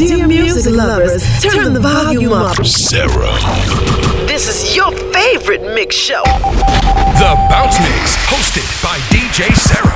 Dear music lovers, turn the volume up. Serum. This is your favorite mix show. The Bounce Mix, hosted by DJ Serum.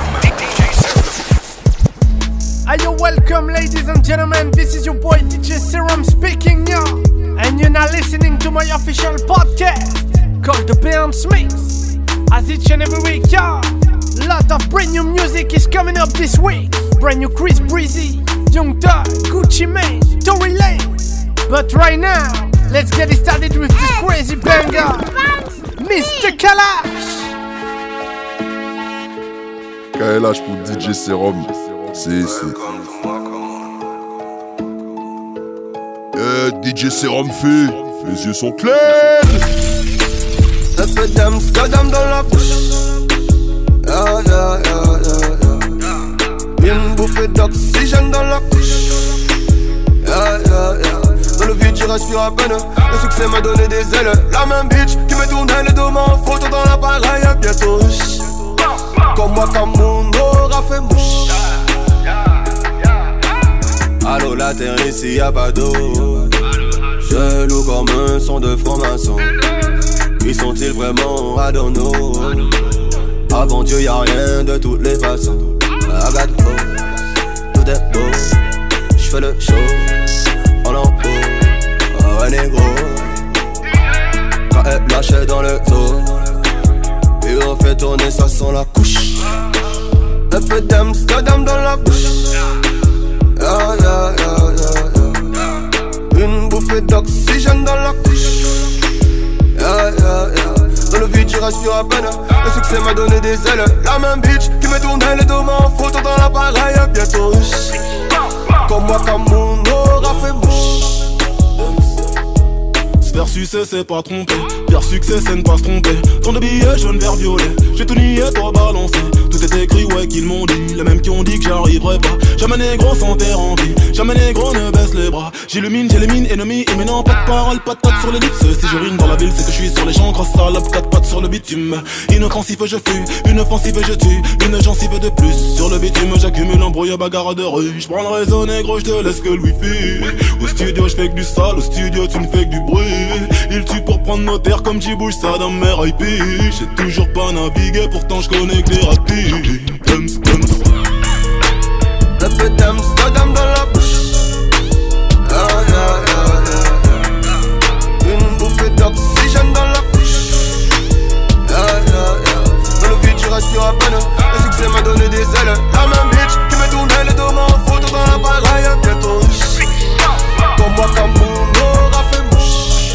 Yo, welcome ladies and gentlemen, this is your boy DJ Serum speaking now. And you're now listening to my official podcast called The Bounce Mix. As each and every week, yeah, lot of brand new music is coming up this week. Brand new Chris Breezy, Young Thug, Gucci Mane, Tory Lanez. But right now, let's get it started with this crazy banger, Mr. Kalash. KLH pour DJ Serum. C'est DJ Serum fait. Les yeux sont clairs. Un peu d'Amsterdam dans la bouche. Une bouffée d'oxygène dans la couche. Dans le vide, tu respires à peine. Le succès m'a donné des ailes. La même bitch qui me tournait le dos en photo dans l'appareil. Bientôt, comme moi, Cameroun aura fait mouche. Allô, la terre ici y'a pas d'eau. Je loue comme un son de franc-maçon. Qui sont-ils vraiment? I don't know. Avant Dieu y'a rien de toutes les façons. I got hoes, tout est beau. J'fais le show, en haut. Oh ouais négro. Quand elle lâchait dans le zoo. Et on fait tourner ça sans la couche. Un peu d'Amsterdam dans la bouche. Une bouffée d'oxygène dans la couche. Dans le vide, je respire à peine. Le succès m'a donné des ailes. La même bitch qui me tournait le dos en photo dans l'appareil. Bientôt, comme moi, Cameroun aura fait mouche. Se faire succès, c'est pas tromper. Faire succès, c'est ne pas se tromper. Tant de billets jaune, vert, violet. J'ai tout nié, toi balancé. Tout est écrit, ouais, qu'ils m'ont dit. Les mêmes qui ont dit que j'arriverai pas. Jamais négro sans terre en vie. Jamais négro ne baisse les bras. J'illumine, j'élimine, ennemi. Et maintenant, pas de parole, pas de patte sur les lips. Si je rime dans la ville, c'est que je suis sur les champs. Grosse salope, 4 pattes sur le bitume. Inoffensive, je fuis. Une offensive, je tue. Une gencive de plus. Sur le bitume, j'accumule un brouillard bagarre de rue. J'prends le réseau négro, j'te laisse que le wifi. Au studio, j'fais que du sale. Au studio, tu ne fais que du bruit. Il tue pour prendre nos terres comme j'y bouge ça dans mes IP. J'ai toujours pas navigué, pourtant j'connais que les rapides. Un peu d'Amsterdam dans la bouche. Une bouffée d'oxygène dans la couche. Dans le vide, tu respires à peine. Le succès m'a donné des ailes. La même bitch qui me tournait le dos en photo dans l'appareil. Bientôt, comme moi, Cameroun aura fait mouche.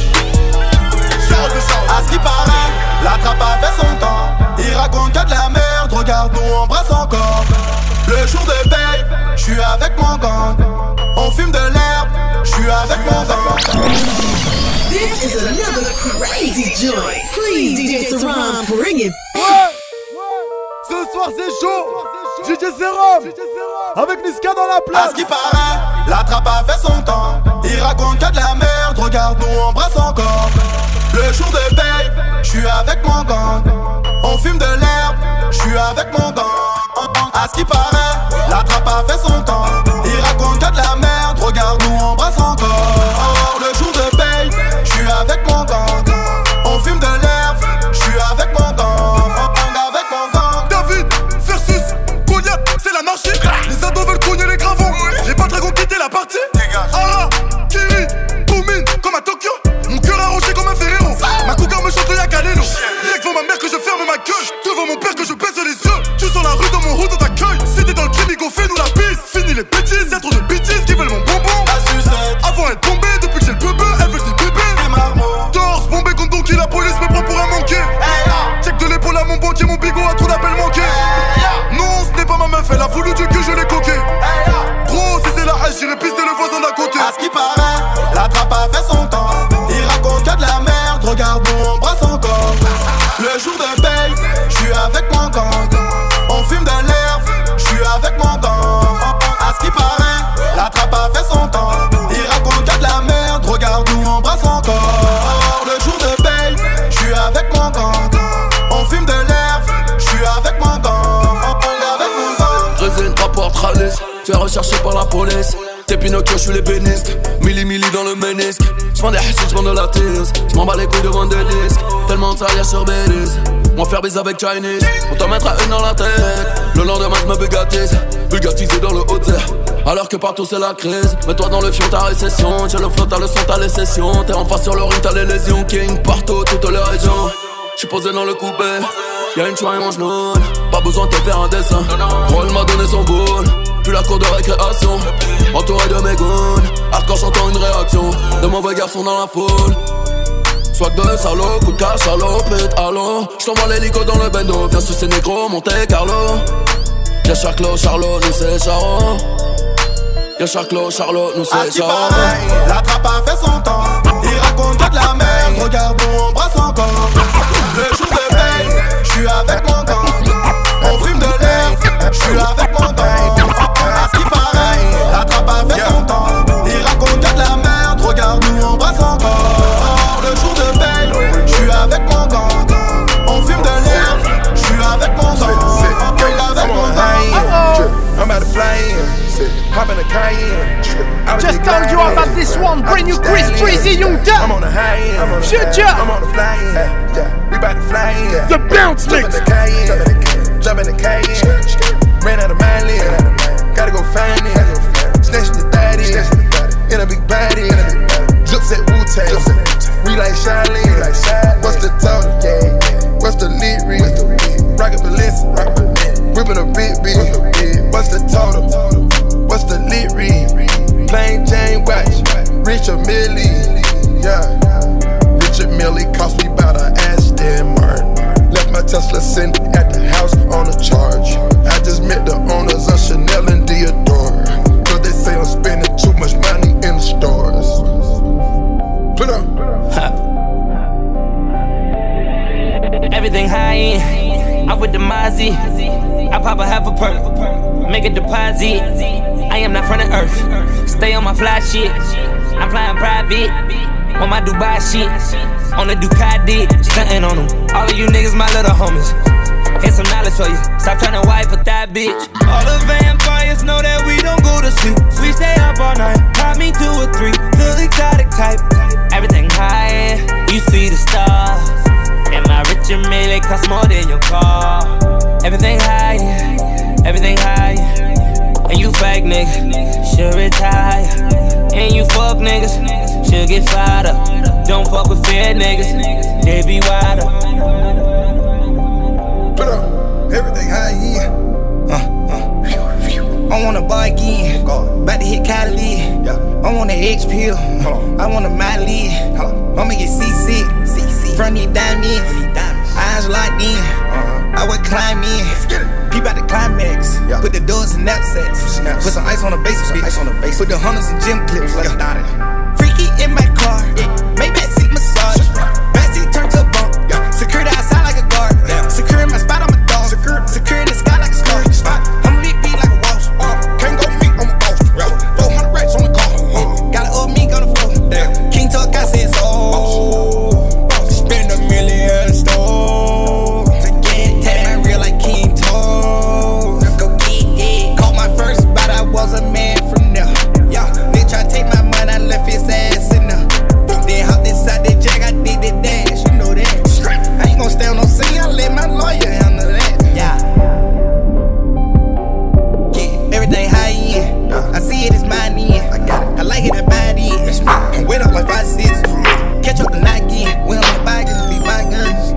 À ce qui paraît, la trappe a fait son temps. Il raconte que de la merde, regarde nous embrasse encore. Le jour de paye, j'suis avec mon gang. On fume de l'herbe, j'suis avec mon gang. This is another crazy joint. Please, DJ Serum, bring it. Ce soir c'est chaud. DJ Serum avec Niska dans la place. À ce qui paraît, la trappe a fait son temps. Il raconte que de la merde, regarde nous embrasse encore. Le jour de paye, j'suis avec mon gang. On fume de l'herbe, j'suis avec mon gang. À ce qui paraît, la trappe a fait son temps. Il raconte que de la merde, regarde nous embrasse encore. Le jour de paye, j'suis avec mon gang. On fume de l'herbe, j'suis avec mon gang. Avec mon gang. David versus Goliath, c'est l'anarchie. Les ados veulent cogner les gravons. Les pas dragons quitter la partie. Ara, Kiri, Boumine, comme à Tokyo. Mon cœur a roché comme un Ferrero. Ma cougar me chante le Yakaleno. Rien que devant ma mère que je ferme ma gueule. Devant mon père que je baisse les yeux. Tu sens la rue dans mon route on t'accueille. Si t'es dans le crime, go fais-nous la piste. Fini les bêtises, y'a trop de bêtises qui veulent mon bonbon. Avant elle tombée, depuis que j'ai le bébé, elle veut des bébés. Torse, bombé contre Donkey, la police me prend pour un manqué. Check de l'épaule à mon banquier, mon bigot a trop d'appels manqués. Non, ce n'est pas ma meuf, elle a voulu du cul, je l'ai coqué. Gros, si c'est la hache, j'irai pister le voisin d'à côté. À ce qui paraît, la trappe a fait son temps. Il raconte que de la merde, regarde nous embrasse encore. Le jour de paye, j'suis avec mon gang. On fume de l'herbe, j'suis avec mon gang. À ce qui paraît, la trappe a fait son temps. Il raconte que de la merde, regarde nous embrasse encore. Le jour de paye, j'suis avec mon gang. On fume de l'herbe, j'suis avec mon gang. Avec mon gang. Résine, rapport, tralès. Tu es recherché par la police. T'es Pinocchio, j'suis l'ébéniste. Milli dans le ménisque. J'vends des hassids, j'vends de la tease. J'm'en bats les couilles de vendre des disques. Tellement de salière sur Belize. Moi faire bise avec Chinese. On t'en mettra une dans la tête. Le lendemain j'me bugatise. Bugatisé dans le haut alors que partout c'est la crise. Mets-toi dans le fion, ta récession. J'ai le flow, t'as le son, t'as les sessions. T'es en face sur le ring, t'as les lésions. King partout, toutes les régions. J'suis posé dans le coupé. Y'a une choix et mange l'autre. Pas besoin de te faire un dessin. Roll m'a donné son boule. Puis la cour de récréation. Entouré de mes goons. Hardcore j'entends une réaction. De mauvais garçons dans la foule. Swag de salaud, coup de cash, salopette, allô. J't'envoie l'hélico dans le bendo. Viens sucer négro, Monte Carlo. Y'a Charclo, Charlot, nous c'est Charo. Y'a Charclo, Charlot, nous c'est Charo. La trappe a fait son temps. Il raconte de la merde. Regarde où on brasse encore. Le jour de veille, j'suis avec mon gang. On fume de l'air, j'suis avec mon gang. À ce qui paraît, la trappe a fait son temps. Il raconte de la merde. Regarde où on brasse encore. Le jour de veille, j'suis avec mon gang. On fume de l'air, j'suis avec mon gang. I'm about to fly in, hop in a Cayenne. Just told you about this one, brand new Chris Breezy, Young Duck. I'm on the high end, Future. I'm on the fly in, we about to fly in. The Bounce Mix. Jump in the Cayenne, ran out of my lane, gotta go find it. Snatch the daddy, in a big body, drips at Wu-Tang, we like Charlene. What's the total? What's the lead read? Rocket Balenciaga. Whippin' a big bitch. What's the total? What's the lit read? Plain Jane watch. Richard Millie. Yeah. Richard Millie cost me about an Aston Martin. Left my Tesla sitting at the house on a charge. I just met the owners of Chanel and Dior. Cause they say I'm spending too much money in the stores. Put up. Everything high end. I'm with the Mozzie. I pop a half a perk, make a deposit. I am not from the earth, stay on my fly shit. I'm flying private, on my Dubai shit. On the Ducati, stuntin' on them. All of you niggas my little homies. Here's some knowledge for you, stop trying to wife with that bitch. All the vampires know that we don't go to sleep. We stay up all night, pop me 2 or 3. The exotic type, everything high, you see the stars. And my Richard Mille cost more than your car. Everything high, everything high. And you fake niggas, should retire. And you fuck niggas, should get fired up. Don't fuck with fair niggas, they be wider. Put up, everything high, I want a bar again, about to hit Cali. I want an X pill, I want a Miley. I'ma get C6, front these diamonds, eyes locked in. I would climb in, peep out the climax. Put the doors in knapsacks, put some ice on the base, put the hunters in gym clips. Freaky in my car, Maybach seat massage, backseat turn to a bump. Security outside like a guard, secure my spot, I'm a dog. Secure in the sky like a star. I'm a big beat like a waltz, can't go meet on my boss. 400 racks on the car, got an old mink on the floor. King Tuck, I said so. Spend $1 million store. Tan real like King Toe. Go get it. Caught my first bite, I was a man from there. Yeah, they try to take my money, I left his ass in there. Then hopped inside the jack, I did the dash, you know that. I ain't gon' stay on no scene, I let my lawyer handle that. Yeah, everything high end. I see it, it's mine in. I got it. I like it, I buy it. I'm wet up like 5'6". Catch up the night again. We don't let bygones be bygones.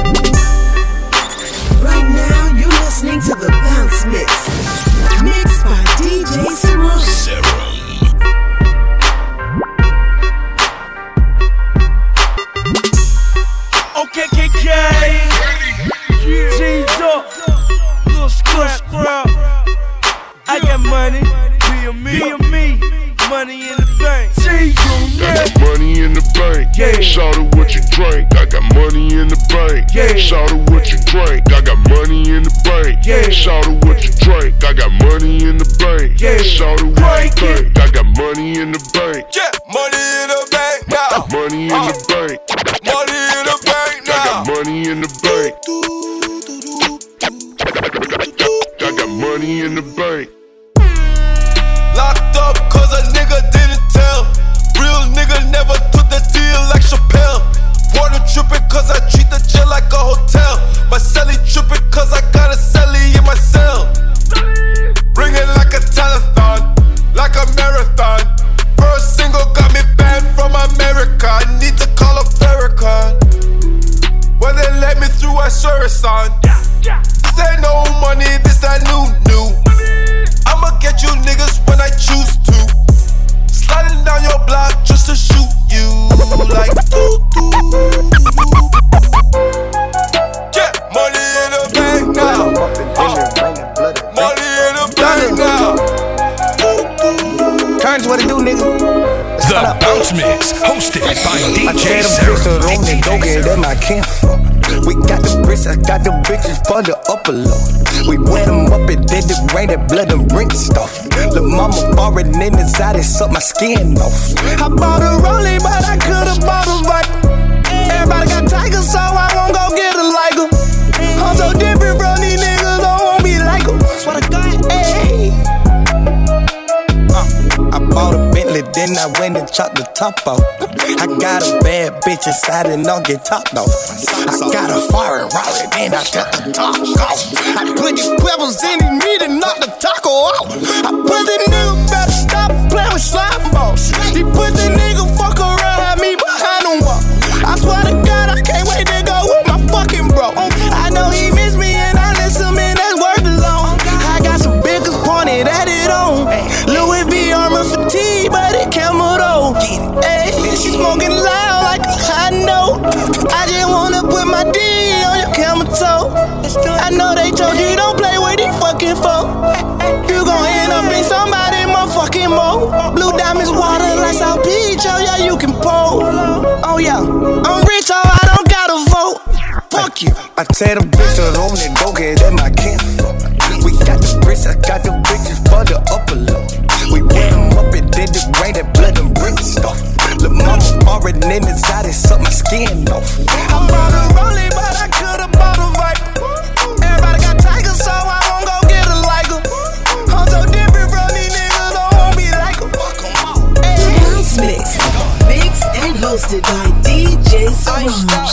Right now, you're listening to the Bounce Mix, mixed by DJ Serum. Okay, KK. G's up. Little scrap. I got money. Be a me. Money in the bank. See you, I got money in the bank. Yeah. Shout out what you drink. I got money in the bank. Yeah. Shout out what you drink. I got money in the bank. Yeah. Shout out what you drink. I got money in the bank. Yeah. Shout out what you think. I got money in the bank. Yeah, money in the bank now. Money in the bank. Money in the bank I got now. money in the bank. I got money in the bank. Locked up cause cause I treat the jail like a hotel. My celly trippin' cause I got a celly in my cell. Ring it like a telethon, like a marathon. First single got me banned from America. I need to call up Farrakhan. When they let me through, I swear it's on. This ain't no money, this that new. I'ma get you niggas when I choose to. Sliding down your block just to shoot you like doo-doo. Get money in the bank now. Money in the bank now. Turns what it do, nigga. The Bounce Mix, hosted by DJ Serum. That's my camp. We got the bricks, I got the bitches for the upper load. We wet them up and then it rain that blood and ring stuff. The mama foreign in the side, it suck my skin off. I bought a Rollie, but I could've bought a Viper. Everybody got tigers, so I won't go get a Liger. I'm so different from these niggas, I won't be like them. That's what I got, ayy. I bought a Bentley, then I went and chopped the top off. I got a bad bitch inside and don't get topped off. I got a foreign Raleigh, then I got the top off. I put the pebbles in his meat and knock the taco out. I put the nigga better stop playing with slime balls. He put the nigga fuck around, had me behind him wall. I swear to God, I can't wait to go with my fucking bro. I know he miss me and I listen, man, that's worth alone. I got some biggest pointed at it on. Louis V armor fatigue, but it camel though. Hey, she smoking loud like a hot note. I just wanna put my D on your camel toe. I know they told you don't play with these fucking folk. You gon' end up in somebody more fucking more. Blue diamonds, water like South Beach, oh yeah, you can pole. Oh yeah, I'm rich, oh I don't gotta vote. Fuck you. I tell them bitches on it, go get in my camp. We got the bricks, I got the bitches for the upper load. We wet them up and then it rain that blood and ring stuff. The mama foreign in the side, it suck my skin off. I bought a Rollie, but I could've bought a Viper. Everybody got tigers, so I won't go get a Liger. I'm so different from these niggas, I won't be like them. Fuck them all. The Bounce Mix, mixed and hosted by DJ Serum.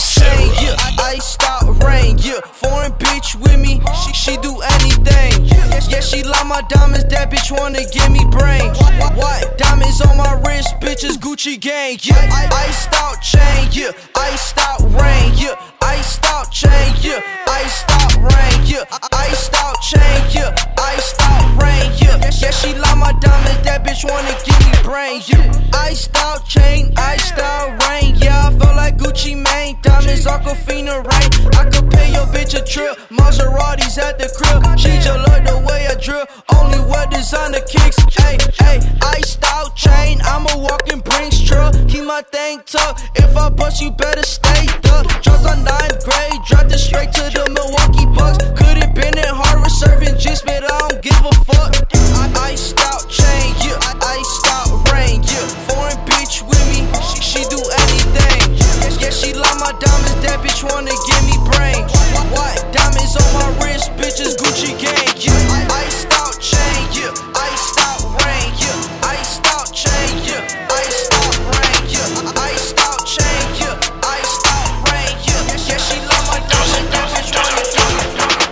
Iced out rain, yeah. Foreign bitch with me, she do anything. Yeah, she like my diamonds, that bitch wanna give me brain. What? Diamonds on my wrist, bitches Gucci gang, yeah. Iced out chain, yeah. Iced out rain, yeah. Iced out chain, yeah. Iced out rain, yeah. Iced out chain, yeah. Iced out rain, yeah. Yeah, she like my diamonds, that bitch wanna give me brain, yeah. Iced out chain, iced out rain, yeah. I feel like Gucci Mane, diamonds Aquafina rain. I could pay your bitch a trip, Maseratis at the crib. She just love the way I drill, only wear designer kicks. Hey, hey, iced out chain, I'm a walking Brinks truck. Keep my thing tucked, if I bust you better stay up. Dropped on 9th grade, dropped it straight to the Milwaukee Bucks. Could've been in Harvard serving juice, but I don't give a fuck. Iced out chain, yeah. Iced out rain, yeah. Foreign bitch with me, she do anything. Yeah, she like my diamonds, that bitch wanna give me brain. What? Diamonds on my wrist, bitches Gucci gang, yeah. Iced out chain, yeah. Iced out rain, yeah. Iced out chain, yeah. Iced out rain, yeah. Iced out chain, yeah. Iced out rain, yeah. Yeah, she like my diamonds, that bitch wanna give me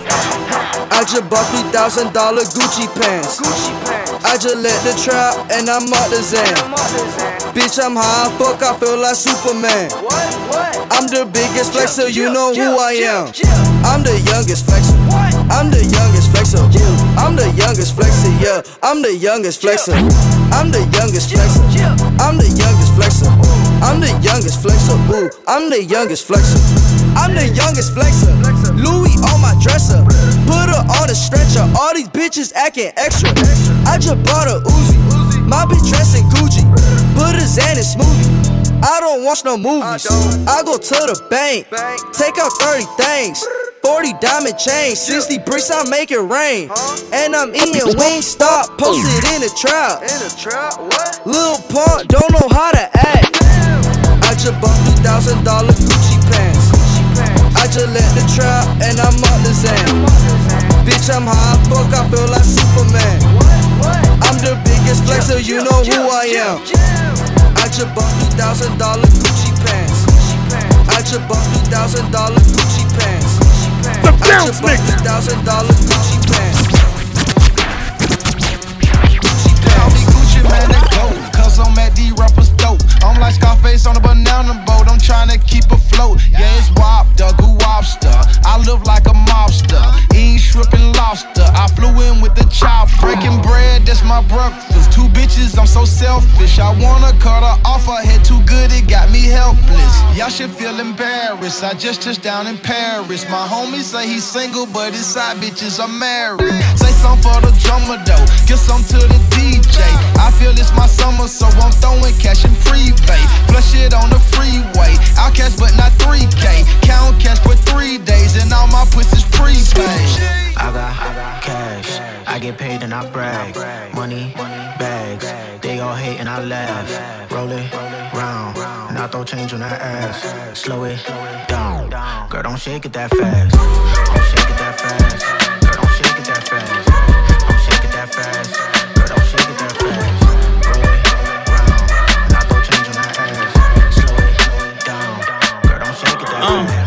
brain. I just bought $3,000 Gucci pants. I just let the trap and I'm up the Zan. Bitch, I'm high, fuck, I feel like Superman. I'm the biggest flexer, you know who I am. I'm the youngest flexer. I'm the youngest flexer. I'm the youngest flexer, yeah. I'm the youngest flexer. I'm the youngest flexer. I'm the youngest flexer. I'm the youngest flexer. Ooh, I'm the youngest flexer. I'm the youngest flexer. Louis on my dresser. Put her on a stretcher. All these bitches acting extra. I just bought a Uzi. My bitch dressing Gucci. Put a Xan in smoothie. I don't watch no movies. I go to the bank. Take out 30 things. 40 diamond chains. 60 bricks, I make it rain. And I'm eating Wingstop. Posted in the trap. Lil Pump don't know how to act. I just bought $3,000 Gucci pants. I just let the trap and I'm up the Zan. Bitch, I'm high, fuck, I feel like Superman. I'm the biggest flexer, you know who I am. I just bought $3,000 Gucci pants. I just bought $2,000 Gucci pants. The bounce mix. $2,000 Gucci pants. Call me Gucci man and go, cause I'm at the rapper's dope. I'm like Scarface on a banana boat, I'm trying to keep afloat. Yeah, it's Wop, the Goo Wobster. I live like a mobster, eat shrimp and lobster. I flew in with the chop, breaking bread, that's my breakfast. 2 bitches, I'm so selfish. I wanna cut her off, her head too good, it got me helpless. Y'all should feel embarrassed, I just touched down in Paris. My homie say he's single, but his side bitches are married. Say something for the drummer though, get some to the DJ. I feel it's my summer, so I'm throwing cash in prepay. Flush it on the freeway, I'll cash but not 3K. Count cash for 3 days and all my pussies prepaid. I got cash, I get paid and I brag. Money, bags, they all hate and I laugh. Roll it round, and I throw change on that ass. Slow it down, girl don't shake it that fast. Don't shake it that fast, girl don't shake it that fast. Don't shake it that fast, girl don't shake it that fast. Roll it round, and I throw change on that ass. Slow it down, girl don't shake it that fast.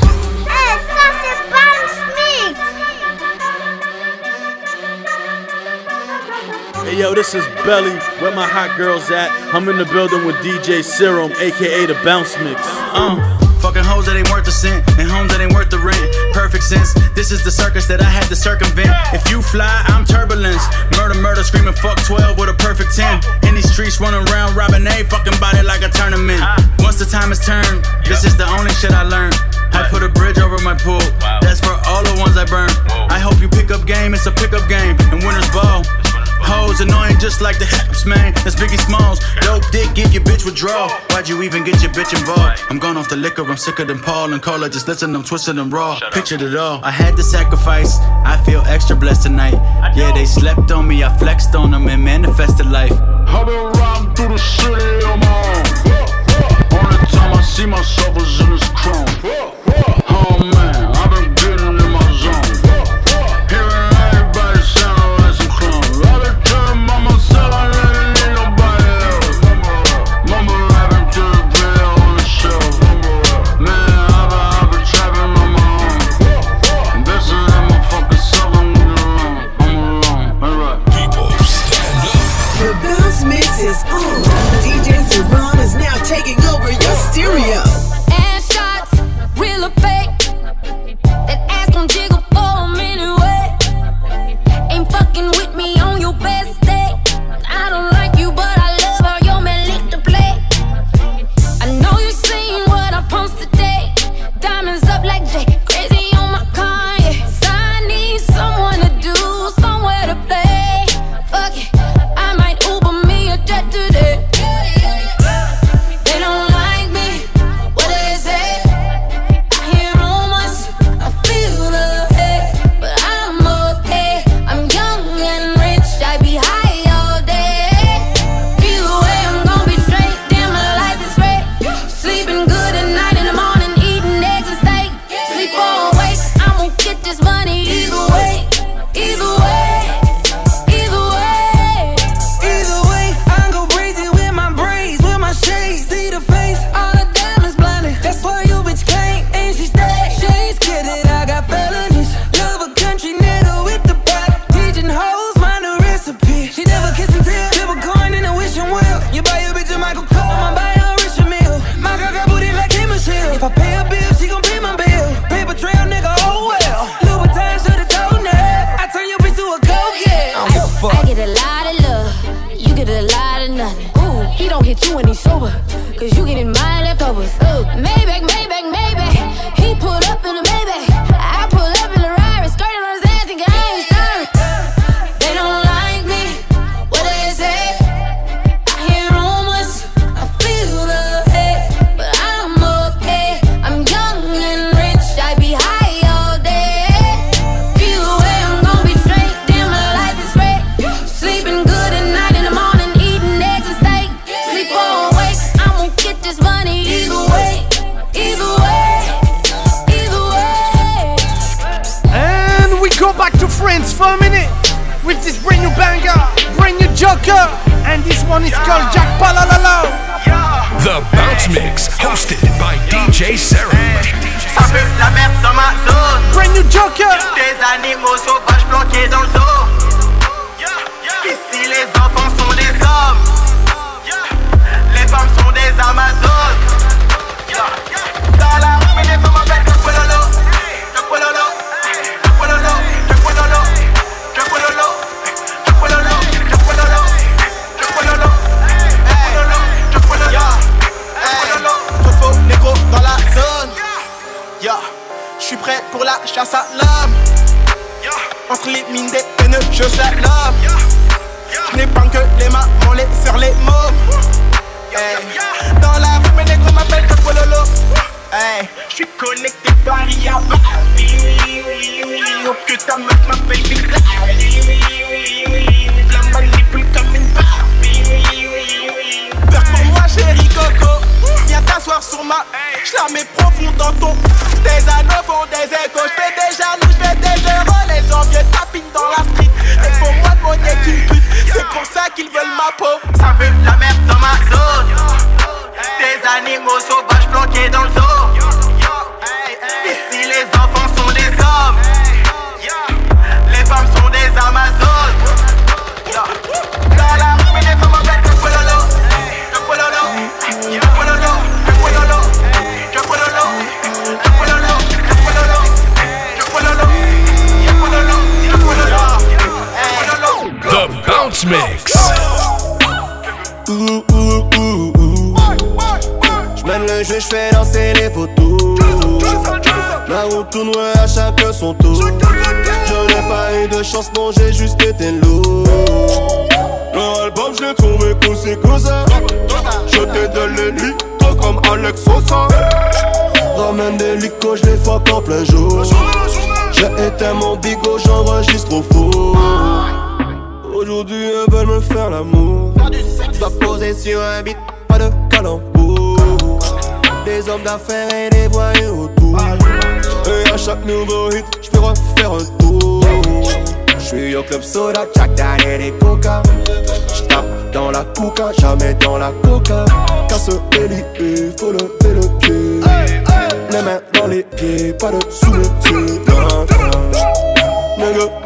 Hey yo, this is Belly, where my hot girls at? I'm in the building with DJ Serum, aka the Bounce Mix. Fucking hoes that ain't worth a cent, and homes that ain't worth the rent. Perfect sense, this is the circus that I had to circumvent. If you fly, I'm turbulence. Murder, murder, screaming fuck 12 with a perfect 10. In these streets running around, robbing a fucking body like a tournament. Once the time is turned, this is the only shit I learned. I put a bridge over my pool, that's for all the ones I burned. I hope you pick up game, it's a pickup game, and winners ball. Hoes annoying just like the hips, man. That's Biggie Smalls. Dope dick, get your bitch withdrawal. Why'd you even get your bitch involved? I'm gone off the liquor, I'm sicker than Paul and Cola. Just listen, I'm twisting them raw. Pictured it all. I had to sacrifice. I feel extra blessed tonight. Yeah, they slept on me. I flexed on them and manifested life. I've been riding through the city on my own. Only time I see myself is in this crown. Oh man, I've been getting in my zone. Hearing everybody sound like some clowns. I've been telling mama, said I didn't need nobody else. Mama rapping to the video on the shelf. Man, I've been trapping on my own. This is that motherfucking southern alone. I'm alone, alright. People stand up. The Bounce Mix is on. DJ Serum is now taking over your stereo. And shots, real or fake. That ass gon' jiggle for 'em anyway. Ain't fucking with me on your best day. I don't like you, but I love how your man lick the play. I know you seen what I post today. Diamonds up like Jay, crazy on my Kanye. So I need someone to do, somewhere to play. Fuck it, I might Uber me a jet today. They don't like me, what they say. I hear rumors, I feel the hate, but I'm okay. I'm young and rich, I be high all day. Either way, I'm gon' be straight. Damn, my life is great. Sleeping good at night, in the morning eating eggs and steak. Sleep or awake, I'ma get this money either way. Either way, either way. Either way, I go crazy with my braids, with my shades. See the face, all the diamonds blinded. That's why you bitch came and she stayed. She's kidding, I got felonies. Love a country nigga with the pot. Teaching hoes, mind the recipe. She never kiss and tell. Flip a coin in a wishing well. You buy your bitch a Michael Cole, I'ma buy her a Richard Mille. My girl got booty like Kim Michelle. If I pay a bill, she gon' pay my bill. Paper trail, nigga, oh well. Louboutin should've told her. I turn your bitch to a coke, yeah. I don't give a fuck. I get a lot of love, you get a lot of nothing. Ooh, he don't hit you when he's sober, cause you getting my leftovers. Maybach, Maybach, Maybach. He pulled up in a Maybach, I pull up in a Rari, skirting on his ass, thinking I ain't sorry. They don't like me, what they say. I hear rumors, I feel the hate, but I'm okay. I'm young and rich, I be high all day. Either way, I'm gon' be straight. Damn, my life is great. Sleeping good at night, in the morning eating eggs and steak. Sleep or awake, I'ma get this money either way. Either way, either way. And we go back to France for a minute with this brand new banger, brand new Joker, and this one is called Jack Palalalo. The Bounce Mix, hosted by DJ Serum. Ça pue la merde dans ma zone. Brand new Joker. Des animaux sauvages planqués dans le zoo. Ici les enfants sont des hommes. Les femmes sont des amazones. Dans la rue les femmes m'appellent Jacquololo. Jacquololo. Jacquololo. Jacquololo. Jacquololo. Jacquololo. Jacquololo. Jacquololo. Jacquololo. Jacquololo. Trop faux négro dans la zone. J'suis prêt pour la chasse à l'homme. Entre les mines des haineux, je slalom. J'n'ai pas que les mamans, les sœurs, les mômes. Dans la rue, mes négros m'appellent Jacquololo. J'suis connecté Paris à Paris. Oh que ta meuf m'appelle Big la manipule comme une Barbie. Peur pour moi chérie Coco. Viens t'asseoir sur ma. J'la mets profond dans ton. Des anneaux font des échos. J'fais des jaloux, j'fais des euros. Les envieux tapinent dans la street. Et faut moins de monnaie qu'une pute. C'est pour ça qu'ils veulent ma peau. Ça pue la merde dans ma zone. Des animaux sauvages planqués dans le zoo. Ici les enfants sont des hommes. Les femmes sont des amazones. Dans la rue les femmes m'appellent Jacquololo. Jacquololo. Jacquololo. Jacquololo. Jacquololo. Jacquololo. Jacquololo. Jacquololo. Jacquololo. The Bounce Mix. J'mène le jeu, j'fais danser les photos. La route tourne à chacun son tour. Je n'ai pas eu de chance, non, j'ai juste été lourd. Leur album, je l'ai trouvé cool, c'est cousin. Je t'ai donné lui, toi comme Alex Sosa. Ramène des licos, je les fuck en plein jour. J'ai éteint mon bigot, j'enregistre au four. Aujourd'hui, elles veulent me faire l'amour. Dois poser sur un beat, pas de calembour. Des hommes d'affaires et des voyous autour. Et à chaque nouveau hit, j'peux refaire un tour. J'suis au club soda, Jack Daniel et Coca. J'tape dans la coca, jamais dans la coca. Casse l'hélice, faut lever le pied. Les mains dans les pieds, pas de sous-métier. Nigga,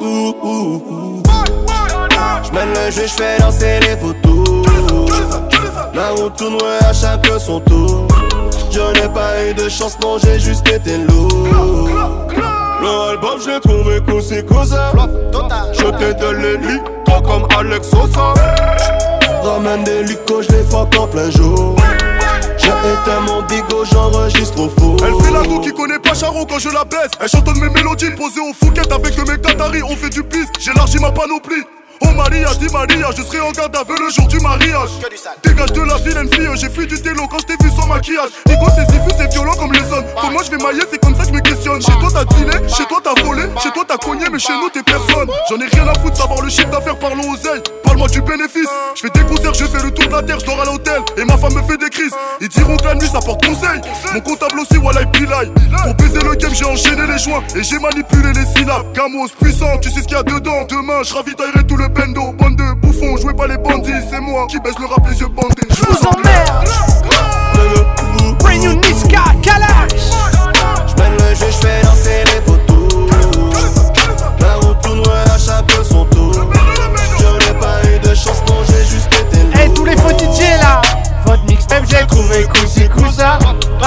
J'mène le jeu, j'fais danser les photos. La route tourne à chacun son tour. Je n'ai pas eu de chance, non, j'ai juste été lourd. Leur album, je l'ai trouvé cool, c'est cousin. Je t'ai donné lui, toi comme Alex Sosa. Ramène des licos, je les fuck en plein jour. J'ai éteint mon bigot, j'enregistre au four. Elle fait la go qui connaît pas Charo quand je la baisse. Elle chantonne mes mélodies posées au Fouquet avec mes Qataris. On fait du pisse, j'élargis ma panoplie. Oh Maria, dis Maria, je serai en garde à vue le jour du mariage. Dégage de la vilaine fille, j'ai fui du télo quand je t'ai vu sans maquillage. Nico c'est diffus, c'est violent comme les zones. Comment je vais mailler, c'est comme ça que je me questionne. Chez toi t'as dealé, chez toi t'as volé, chez toi t'as cogné, mais chez nous t'es personne. J'en ai rien à foutre, savoir le chiffre d'affaires, parlons oseille. Parle-moi du bénéfice, je fais des concerts, je fais le tour de la terre, je dors à l'hôtel. Et ma femme me fait des crises, ils diront que la nuit ça porte conseil. Mon comptable aussi, wallah bilay. Pour baiser le game, j'ai enchaîné les joints et j'ai manipulé les syllabes. Gamos puissant, tu sais ce qu'il y a dedans. Demain, je ravitaillerai tout le bendo. Bande de bouffons, jouez pas les bandits, c'est moi qui baisse le rap les yeux bandés. Je vous emmerde. Brand new Niska, Kalash. J'mène le jeu, j'fais danser les photos. La route tourne à chacun son tour. Je n'ai pas eu de chance, non, j'ai juste été lourd. Hey tous les faux DJ là, votre mixtape j'ai trouvé cool, c'est cool ça.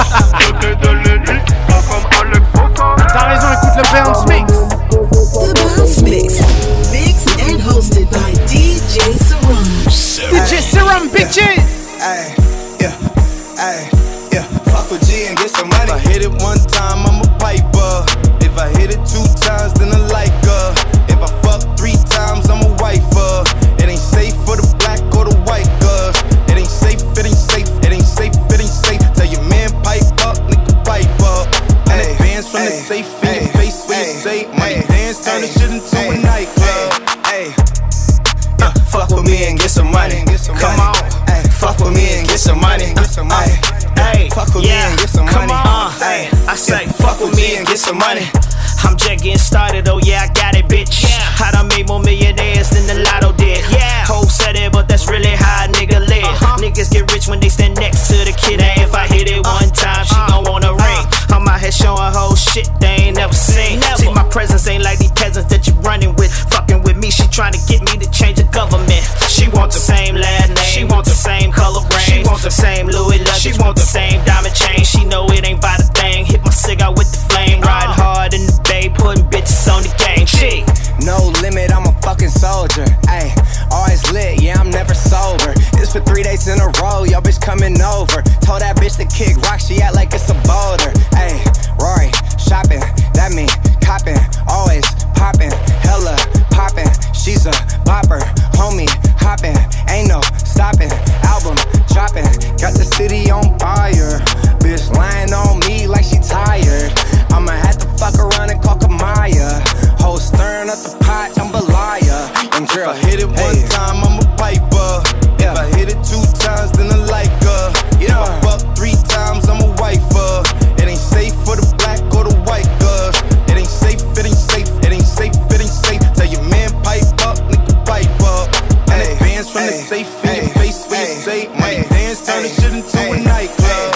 T'as raison, écoute le Bounce Mix. The Bounce Mix, mixed and hosted by DJ Serum. DJ Serum, bitches. Ay, yeah, fuck with G and get some money. If I hit it one time, I'm a piper. If I hit it 2 times, then I like her. If I fuck 3 times, I'm a wifer. It ain't safe for the black or the white girls. It ain't safe, it ain't safe, it ain't safe, it ain't safe. Tell your man pipe up, nigga pipe up. And it bands from the safe in your face where you say money dance, turn the shit into a nightclub. Fuck with me and get some money. Come on, fuck with me and get some money. Fuck with me and get some money. I say, fuck with me and get some money. I'm just getting started, oh yeah, I got it, bitch. I done made more millionaires than the lotto did. Hoes said it, but that's really how a nigga live. Niggas get rich bitch when they stand next to the kid. And if I hit it one time, she gon' want a ring. I'm out here showing whole shit they ain't never seen. See, my presence ain't like these peasants that you running with. Fucking with me, she trying to get me to change the government. She want the same last name, she want the same color range, she want the same Louis luggage, she want the same diamond chain. She know it ain't by the thing. Hit my cigar with the flame, riding hard in the bay, putting bitches on the game. She no limit, I'm a fucking soldier. Ayy, always lit, yeah, I'm never sober. It's for 3 days in a row, yo bitch coming over. Told that bitch to kick rock, she act like it's a boulder. Ayy, Rory, shopping, that mean copping, always popping, hella popping. She's a bopper, homie, hopping, ain't no stopping. Album dropping, got the city on fire. Bitch lying on me like she tired. I'ma have to fuck around and call Kamaya. Whole stirring up the pot, jambalaya. And girl, if I hit it one time, I'm a piper. If I hit it 2 times, then I like her. If I fuck 3 times, I'm a wifer. It ain't safe for the black or the white girl. It ain't safe, it ain't safe, it ain't safe, it ain't safe. Tell your man pipe up, nigga pipe up. And advance from the safe in your face when you say money dance, turn the shit into a nightclub.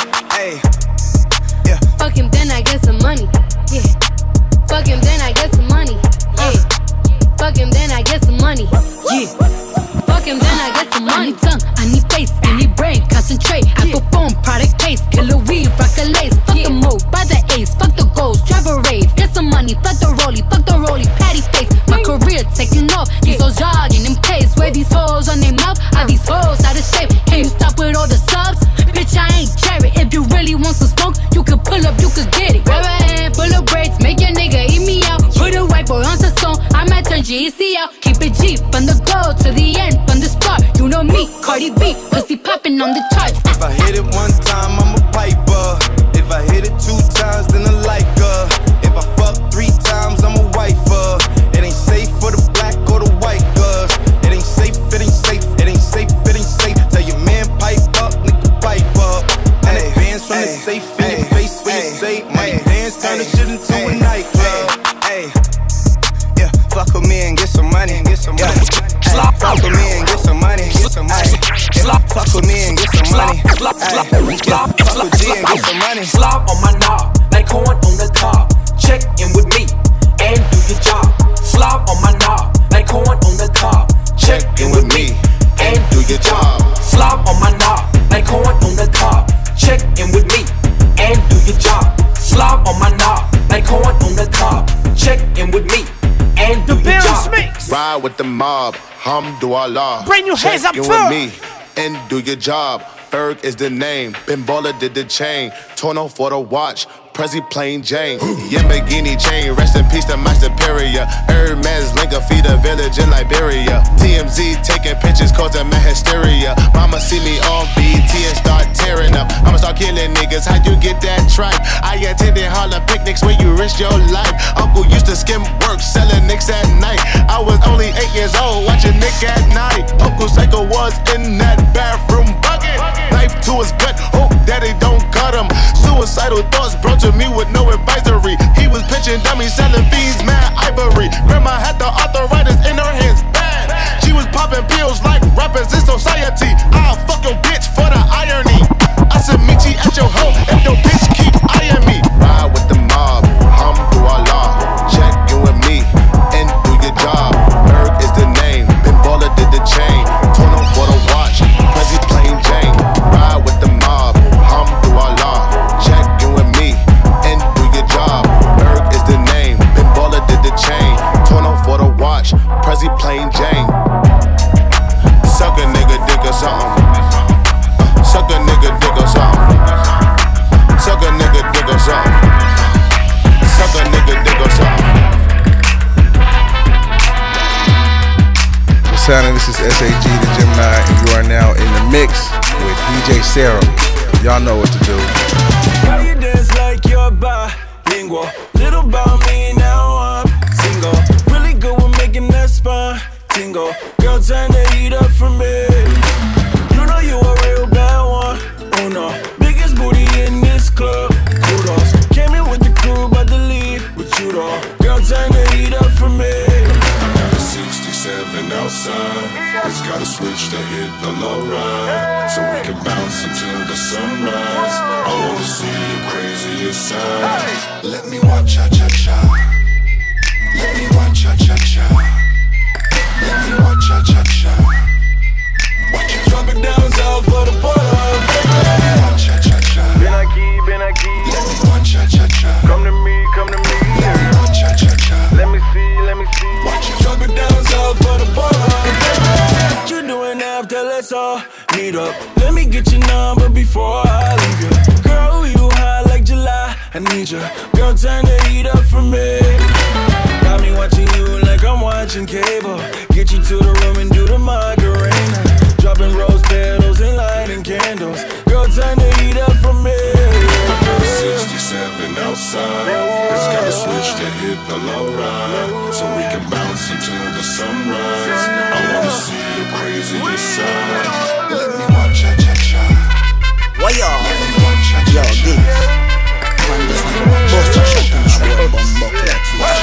Yeah. Fuck him, then I get some money. Yeah. Fuck him, then I get some money. Yeah. Fuck him, then I get some money. Yeah. Fuck him, then I get some money. I need tongue, I need face, I need brain, concentrate. I perform product taste, killer weed, rock a lace. Fuck the move, buy the ace, fuck the goals, drive a rave. Get some money, fuck the rollie, patty face. My career taking off, these hoes jogging in pace. Where these hoes on their mouth, are these hoes out of shape? Can you stop with all the subs? Bitch, I ain't cherry. If you really want some smoke, you could pull up, you could get it. Grab a hand, full of braids, make your nigga eat me out. Put a white boy on the song, I might turn GEC out. Keep it G, from the go to the end, from the start. You know me, Cardi B, pussy popping on the charts. If I hit it one time, I'm a piper. If I hit it 2 times, then I like her. If I fuck 3 times, I'm a wifer. It ain't safe for the black or the white girls. It ain't safe, it ain't safe, it ain't safe, it ain't safe. Tell your man pipe up, nigga pipe up. And advance from the safe in your face when you say money dance, turn the shit into a nightclub. Yeah, fuck with me and get some money, get some money. Fuck with me and get some money, get some money. Fuck with me and get some money. Fuck with G and get some money. Slop on my knob, like corn on the cob. Check in with me and do your job. Slop on my knob, like corn on the cob. Check in with me and do your job. Slop on my knob, like corn on the cob. Check in with me and do your job. Slop on my knob, like corn on the cob. Check in with me and do your job. Ride with the mob, hamdulillah. Bring your hands up Check in with me and do your job. Ferg is the name, Ben Baller did the chain. Torno for the watch, Prezi plain Jane. Yamborghini chain, rest in peace to my superior. Hermes Linker feed a village in Liberia. TMZ taking pictures causing my hysteria. Mama see me on BT and start tearing up. I'ma start killing niggas, how you get that tripe? I attended Harlem picnics where you risk your life. Uncle used to skim work, selling nicks at night. I was only 8 years old, watching Nick at night. Uncle Psycho was in that bathroom bucket. Knife to his gut, hope daddy don't cut him. Suicidal thoughts brought to me with no advisory. He was pitching dummies, selling fiends, mad ivory. Grandma had the arthritis in her hands, bad. She was popping pills like rappers in society. I'll fuck your bitch for the irony. I said meet you at your home if your bitch keep eyeing me. Ride with the mob, hamdulillah. Check in with me and do your job. Berg is the name, Ben Baller did the chain. Torno for the watch, Prezi plain Jane. Ride with the mob, hamdulillah. Check in with me and do your job. Berg is the name, Ben Baller did the chain. Torno for the watch, Prezi plain Jane. Suck a nigga dick or something. Suck a nigga dick or something. Suck a nigga dick or something. Suck a nigga dick or something. What's happening? This is SAG the Gemini, and you are now in the mix with DJ Serum. Y'all know what to do. Why you dance like you're bilingual? Little about me, now I'm single. Really good with making that spine tingle. Girl, turn the heat up for me. You know you a real bad one. Oh no, biggest booty in this club. Kudos. Came in with the crew, but to leave with you though. Girl, turn the heat up for me. I got a 67 outside. It's got a switch to hit the low ride. so we can bounce until the sunrise. I wanna see your craziest side. Let me watch cha-cha-cha. Let me watch cha-cha-cha. Let me watch cha-cha-cha. Watch you drop it down south for the bottom. Let me watch cha-cha-cha. Benaki. Let me watch cha-cha-cha. Come to me. Let me watch cha-cha-cha. Let me see. Watch you drop it down south for the bottom. What you doing after let's all meet up? Let me get your number before I leave you. Girl, you high like July, I need you. Girl, turn the heat up for me. Got me watching you like I'm watching cable. Get you to the room and do the Macarena. Dropping rose petals and lighting candles. Girl, turn the heat up for me. 67 outside. It's got a switch to hit the low ride, so we can bounce until the sunrise. I wanna see your craziest side. Let me watch cha-cha-cha. What y'all? Let me watch cha-cha-cha. Man, this nigga bust a shot and show a bum bucket.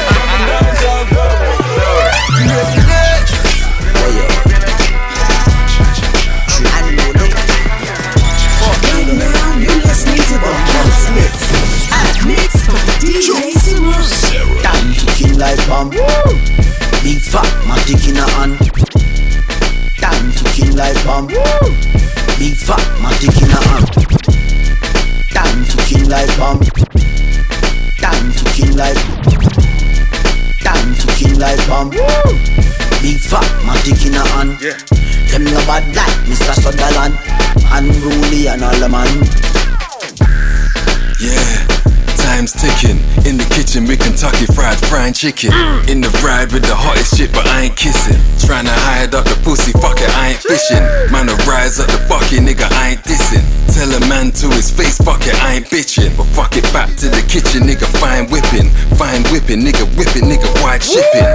Now you're listening to the House Mix. Mixed by DJ Serum. Time ticking like bomb. Big fat matic in a hand. Time ticking like bomb. Big fat matic in a hand. Time ticking like bomb. Time ticking like. Time ticking like bomb. Big fat matic in a hand. Them no bad like Mr. Sutherland. Unruly and all the man. Yeah, time's ticking. In the kitchen, we Kentucky fried frying chicken. In the ride with the hottest shit, but I ain't kissing. Tryna hide up the pussy, fuck it, I ain't fishing. Man, to rise up the bucket, nigga, I ain't dissing. Tell a man to his face, fuck it, I ain't bitching. But fuck it, back to the kitchen, nigga, fine whipping. Fine whipping, nigga, whipping, nigga, wide shipping.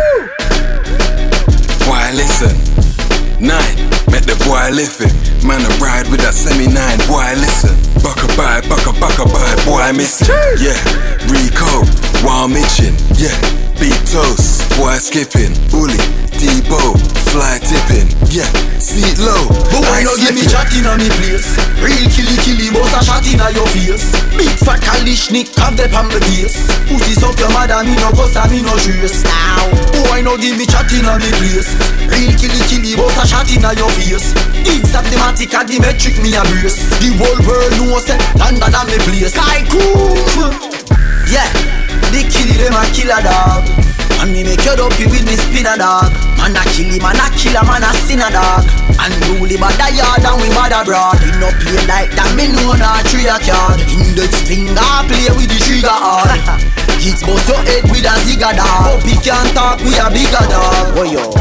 Why listen? 9, met the boy living. Man, I ride with that semi-9, boy listen. Bucka bye, boy missing. Yeah, Rico, wild mitching. Yeah, big toast, boy skipping. Bully, Debo, fly tipping. Yeah, seat low, but why not give me chatting on me place? Real killy, boss a shot in your face. Big fat Kalishnik, have the on the base. Pussies up your mother, me no cuss and me no dress. Now, why not give me chatting on me place? Real killy, boss a shot in your face. It's the matic and the metric me a brace. The whole world knows that London and me place. I cool. Yeah, the killie them a killer dog. And me make you dopey with me spinner dog. Man a kill him, man a killer, man a sinner dog. And rule him at the yard and we mad abroad. He no play like that, me know not tree a card. Index finger play with the trigger hard. Hits bust your head with a zigga dog. Puppy can't talk, we a bigger dog. Oh yo.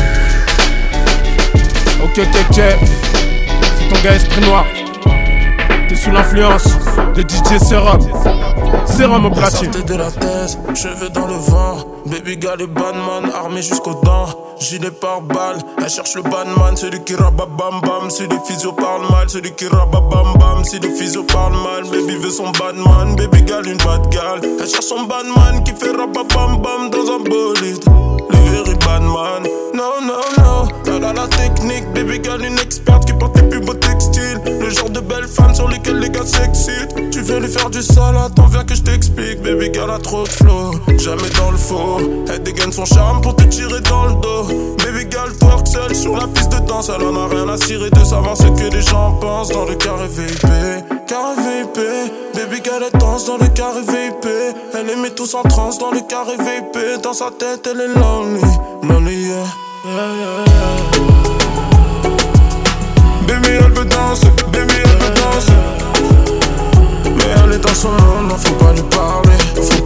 Ok, c'est ton gars esprit noir. T'es sous l'influence de DJ Serum. Serum au platine. Sortez de la thèse, cheveux dans le vent. Baby girl et badman, armé jusqu'aux dents. Gilet par balle, elle cherche le badman. Celui qui rababam bam, si les physios parlent mal. Celui qui rababam bam, si les physios parlent mal. Baby veut son badman, baby girl une bad girl. Elle cherche son badman qui fait rababam bam dans un bolide. Le very badman, no. Elle a la technique, baby girl une experte qui porte les plus beaux textiles. Le genre de belle femme sur lesquelles les gars s'excitent. Tu veux lui faire du sale, attends viens que je t'explique. Baby girl a trop de flow, jamais dans le faux. Elle dégaine son charme pour te tirer dans le dos. Baby girl twerk seule sur la piste de danse. Elle en a rien à cirer de savoir ce que les gens pensent. Dans le carré VIP, baby girl elle danse dans le carré VIP. Elle les met tous en transe dans le carré VIP. Dans sa tête elle est lonely, yeah. Baby elle veut danser, mais elle est dans son monde, non faut pas lui parler,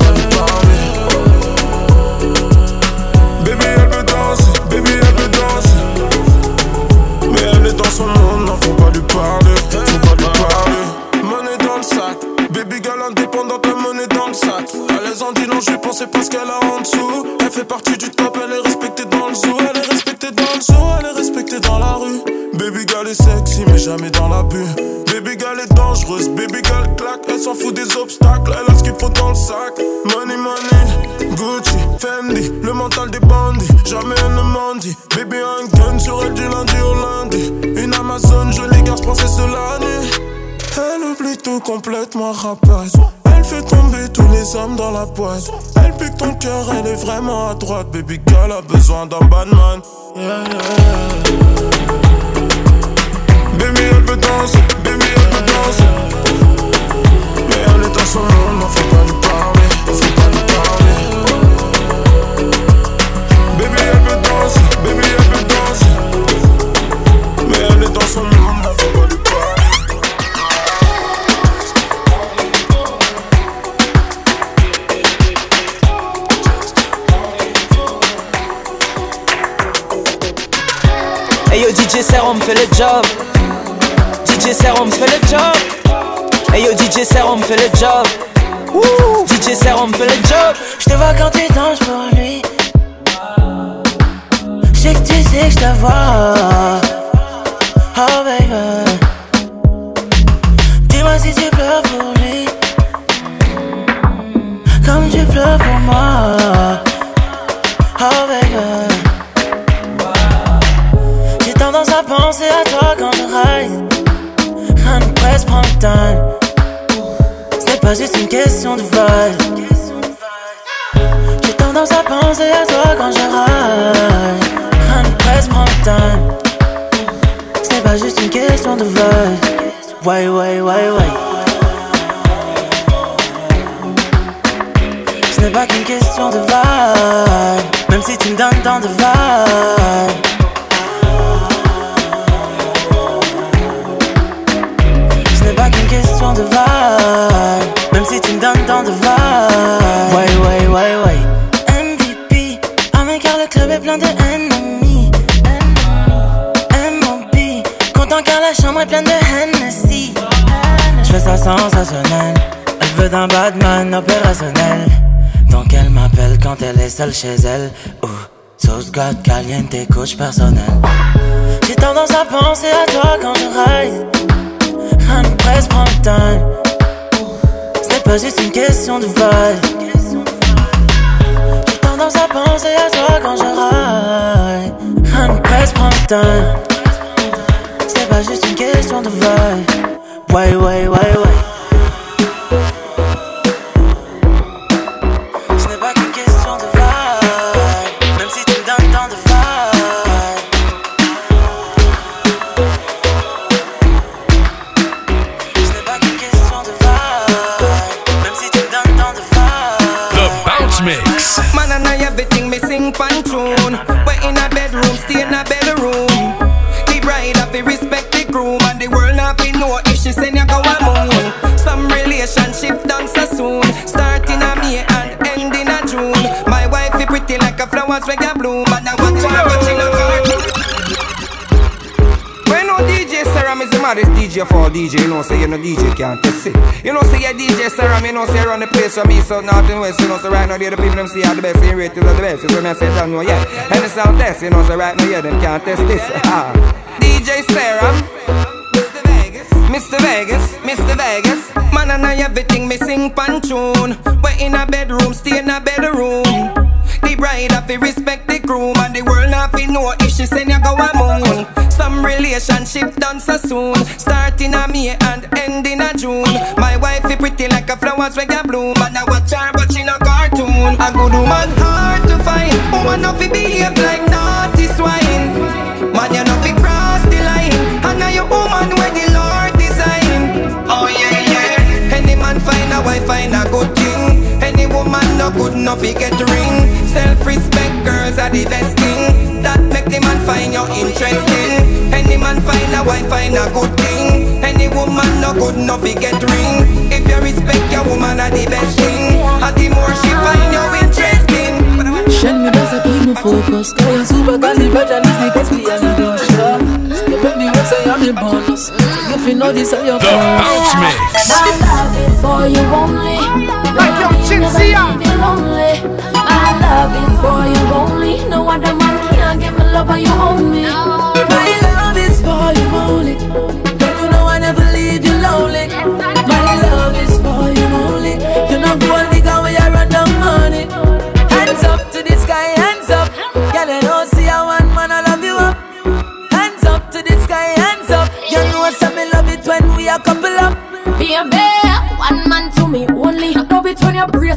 Baby elle veut danser, mais elle est dans son monde, non faut pas lui parler, Monnaie dans le sac, baby girl indépendante, la monnaie dans le sac. À l'aise en dit non, je lui pensais pas ce qu'elle a en dessous. Elle fait partie du top, elle est respectée dans le zoo. Elle est respectée dans la rue. Baby girl est sexy mais jamais dans l'abus. Baby girl est dangereuse, baby girl claque. Elle s'en fout des obstacles, elle a ce qu'il faut dans le sac. Money, Gucci, Fendi, le mental des bandits. Jamais elle ne mendie. Baby a un gun sur elle du lundi au lundi. Une Amazon, jolie garce, princesse de l'année. tout complètement rapace. Elle fait tomber tous les hommes dans la boîte. Elle pique ton cœur, elle est vraiment à droite. Baby girl a besoin d'un badman. Baby elle veut danser, baby elle veut danser. Mais elle est dans son monde, non faut pas lui parler, faut pas lui parler. Baby elle veut danser, baby elle veut danser. Mais elle est dans son monde, non faut pas lui parler. Hey yo DJ Serum fais le job. DJ Serum fais le job. Hey yo DJ Serum fais le job. Woo. DJ Serum fais le job. J'te vois quand tu danses pour lui. J'sais que tu sais que j'te vois. Oh baby. Dis-moi si tu pleures pour lui. Comme tu pleures pour moi. Oh baby. J'ai tendance à penser à toi quand je ride. Rien ne presse, prends le temps. Ce n'est pas juste une question de vibe. J'ai tendance à penser à toi quand je ride. Rien ne presse, prends le temps. Ce n'est pas juste une question de vibe. Ouais. Ce n'est pas qu'une question de vibe. Même si tu me donnes tant de vibe. Question de vibe, même si tu me donnes tant de vibe. Ouais. MVP, ah mais car le club est plein de ennemis. M.O.B, content car la chambre est pleine de Hennessy. J'fais ça sensationnel, elle veut d'un badman opérationnel. Donc elle m'appelle quand elle est seule chez elle. Sauce God caliente, coach personnel. J'ai tendance à penser à toi quand je ride. Rien ne presse, prends le temps. Ce n'est pas juste une question de vibe. J'ai tendance à penser à toi quand je ride. Rien ne presse, prends le temps. Ce n'est pas juste une question de vibe. Ouais. Ce n'est pas qu'une question de vibe. Même si tu me donnes tant de vibe. Mix. Man, I know everything me sing pan tune. We're in a bedroom, stay in a bedroom. The bride have to respect the groom, and the world have to know if she send you go a moon. Some relationship done so soon, starting a May and ending a June. My wife is pretty like a flowers when you bloom, and I watch her watching a cartoon. When no DJ Serum is the maddest DJ for all DJ, you know say you no DJ can't test it. You know say you DJ Serum, you know say run the place for me, so north and west, you know say right now the people them see are the best, they rate is the best. So when I say that, no yeah, and the sound test, you know say right now yeah them can't test this. DJ Serum, Mr. Vegas, man I know everything me sing pan tune. We're in a bedroom, stay in a bedroom. The bride have to respect the groom, and the world have to know if she send you go a moon. Some relationship done so soon, starting a May and ending a June. My wife is pretty like a flowers when you bloom, and I watch her watching a cartoon. A good woman hard to find, woman not fi behave like naughty swine. Man you not fi cross the line, and now your woman where the Lord design. Oh yeah. Any man find a wife find a good thing. Any woman no good no fi get ring. Self-respect girls are the best thing. That make the man find you interesting. Any man find a wife find a good thing. Any woman no good no fi get ring. If you respect your woman are the best thing. And the more she find you interesting. Shen me does a keep me focused. You're super califragilistic. You make me work say I'm a bonus. You feel know this are your The Bounce Mix. My love is for you only. Never leave you lonely. My love is for you only. No other man can give me love and you own me. My love is for you only. Don't you know I never leave you lonely. My love is for you only. You know gold digger where you run down money. Hands up to the sky, hands up. Girl, you don't see how one man I love you up. Hands up to the sky, hands up. You know some me love it when we a couple up. Be a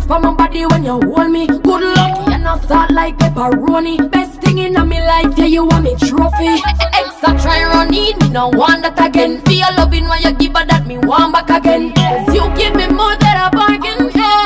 for my body when you hold me. Good luck, you're not salt like pepperoni. Best thing in my life, yeah, you want me trophy. Extra try running, me no want that again. Feel loving when you give her that me want back again. Cause you give me more than a bargain for.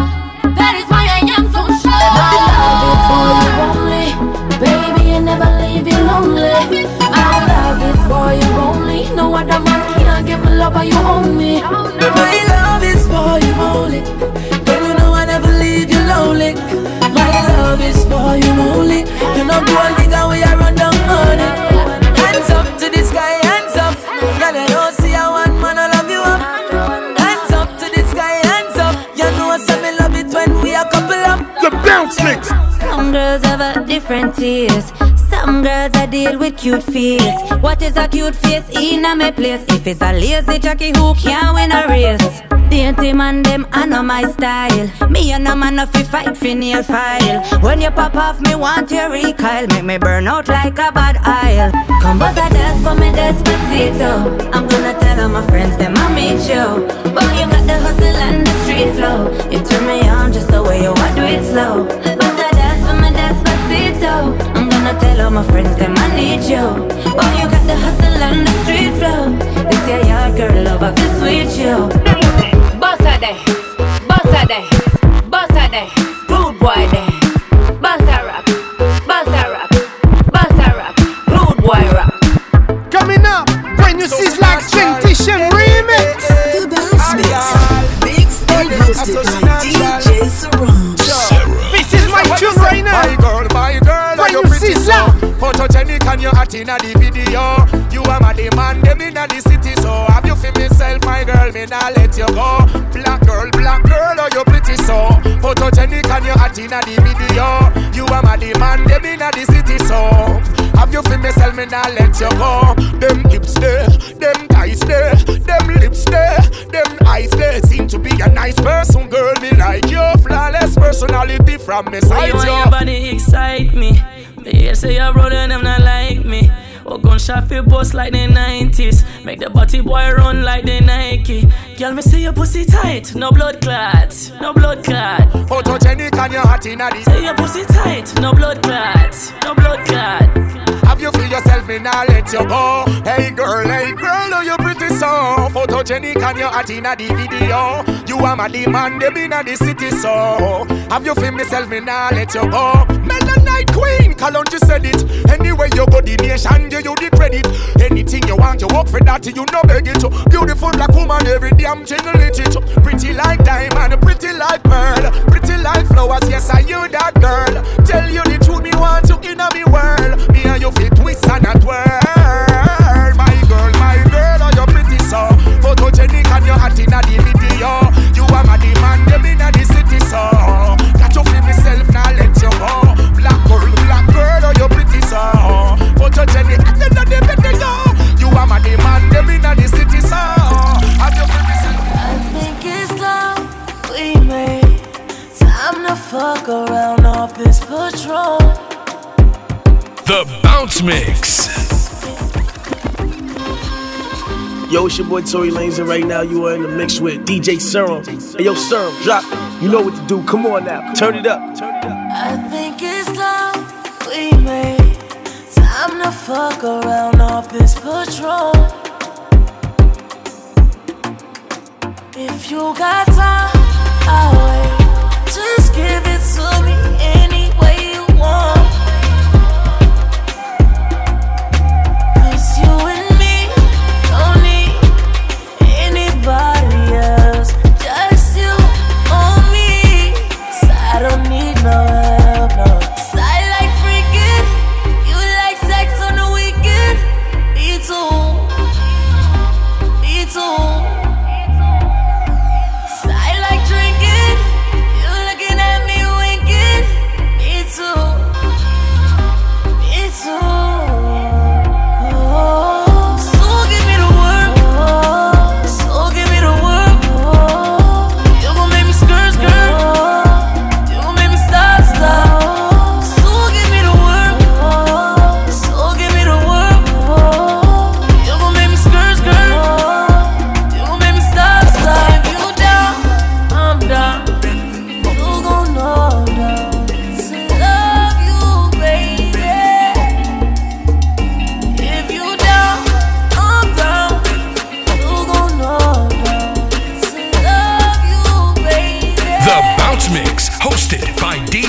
That is why I am so sure. My love is for you only. Baby, you never leave you lonely. My love is for you only. No other man can't give me love or you own me. My love is for you only. Girl, you know I never leave you lonely. My love is for you only. You know gold digger where you run down money. Hands up to the sky, hands up. Girl, you don't see how one man I love you up. Hands up to the sky, hands up. You know some me love it when we a couple up. The bounce mix. Some girls have a different taste. Some girls I deal with cute face. What is a cute face in a me place? If it's a lazy jockey who can't win a race. Dainty man them I know my style. Me and no man if you fight for nail file. When you pop off me want your recoil. Make me burn out like a bad oil. Come bust a dance for me despacito. I'm gonna tell all my friends them I meet you. But you got the hustle and the street flow. You turn me on just the way you want do it slow. Bust a dance for me despacito. I'm gonna tell all my friends them I need you. But you got the hustle and the street flow. This your yard girl love of the sweet you. Bossa dance, bossa dance, bossa dance, rude boy dance. Bossa rock, bossa rock, bossa rock, rude boy rock. Coming up, when you see like Sensation remix. The Bounce Mix, mixtape hosted by DJ Serum. This is my tune right now. My girl, when you see slap. Photogenic and you're hot in the video. You are my demand, them in the city. So have you feel myself, my girl, me nah let you go. Black girl, oh you pretty so. Photogenic and you're hot in the video. You are my demand, them in the city. So have you feel myself, me nah let you go. Them hips there, them thighs there, them lips there, them eyes there. Seem to be a nice person, girl, me like your flawless personality from me side. Why your body excite me? They say your brother them not like me. Oh, gunshot feel bust like the 90s. Make the body boy run like the Nike. Girl, me say your pussy tight, no blood clot, no blood clot. Photogenic and you're hot in the. Say your pussy tight, no blood clot, no blood clot. Have you feel yourself, me nah let you go. Hey girl, oh you pretty so. Photogenic and you're hot in the video. You are my demand, them in the city so. Have you feel myself, me nah let you go. Night queen, Kalon just said it. Anyway you go the nation, give you the credit. Anything you want, you work for that, you no beg it. Beautiful black woman, every damn thing legit. Pretty like diamond, pretty like pearl, pretty like flowers, yes I you that girl. Tell you the truth, me want you in a me world. Me and you fit twist and a twirl. My girl, oh you pretty so. Photogenic and you're hot in the video. You are my demand, them in the city so. Got to feel myself, now let you go. Black girl, oh you pretty so. Photogenic, I tell you the video. You are my demand, them in the city so. Have you feel myself? I think it's time we made time to fuck around off this patrol. The Bounce Mix. Yo, it's your boy Tory Lanez, and right now you are in the mix with DJ Serum. Hey, yo, Serum, drop it. You know what to do. Come on now, turn it up. I think it's time we made time to fuck around off this patrol. If you got time, I'll wait. Just give it to me any way you want. 'Cause you and me don't need anybody else. Just you on me. So I don't need no help, no. So I like freaking. You like sex on the weekend. Me too. Me too. So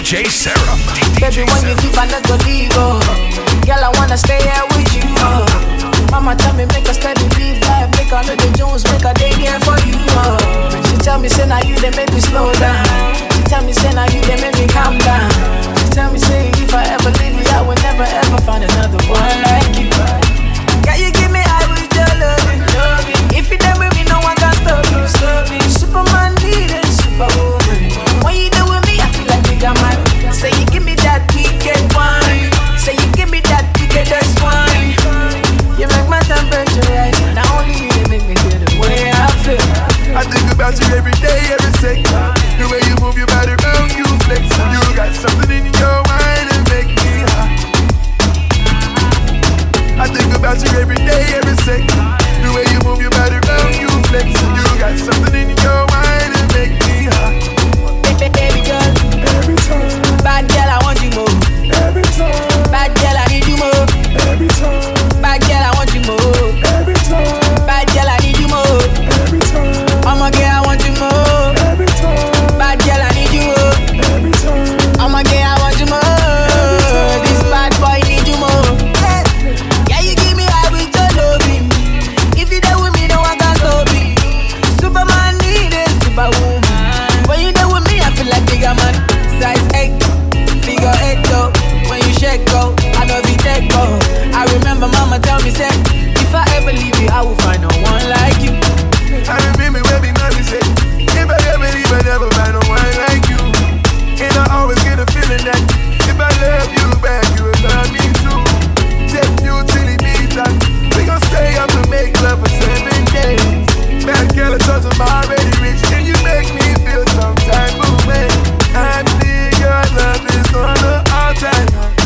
DJ Serum. Baby, when you leave, I never leave, oh. Girl, I wanna stay here with you, oh. Mama tell me make a steady live life, make a little Jones, make a day here for you, oh. She tell me say now you they make me slow down. She tell me say now you they make me calm down. She tell me say if I ever leave you, I will never ever find another one like you. Can you give me high with your loving? If you there with me, no one can stop you. Superman needed superwoman. When you there with me, I feel like bigger man. Say you give me that weekend wine. Say you give me that weekend just wine. You make my temperature rise. Not only you, they make me feel the way I feel. I think about you every day, every second. The way you move your body around, you flex. You got something in your mind that make me high. I think about you every day, every second. The way you move your body around, you flex. You got something in your mind that make me high. Baby girl, every time. Bad girl, I want you more. Every time. Bad girl, I need you more. Every time. Bad girl, I want you more. Every time. Bad girl, I need you more. Every time. I'm a girl, I want you more. Every time. Bad girl, I need you more. Every time. I'm a girl, I want you more. This bad boy need you more. Yeah, you give me high with your loving. If you there with me, no one can stop me. Superman needed superwoman. When you there with me, I feel like bigger man. Size 8, figure 8 though. When you shake go, I know we take go. I remember mama tell me say, if I ever leave you, I will find no one like you. I remember when me mommy said, if I ever leave, I never find no one like you. And I always get a feeling that if I love you back, you will love me too. Take you till it beats out. We gon' stay up and make love for 7 days. Bad girl, I told you I'm already rich, and you make me feel some type of way. I think your love is on the all-time high.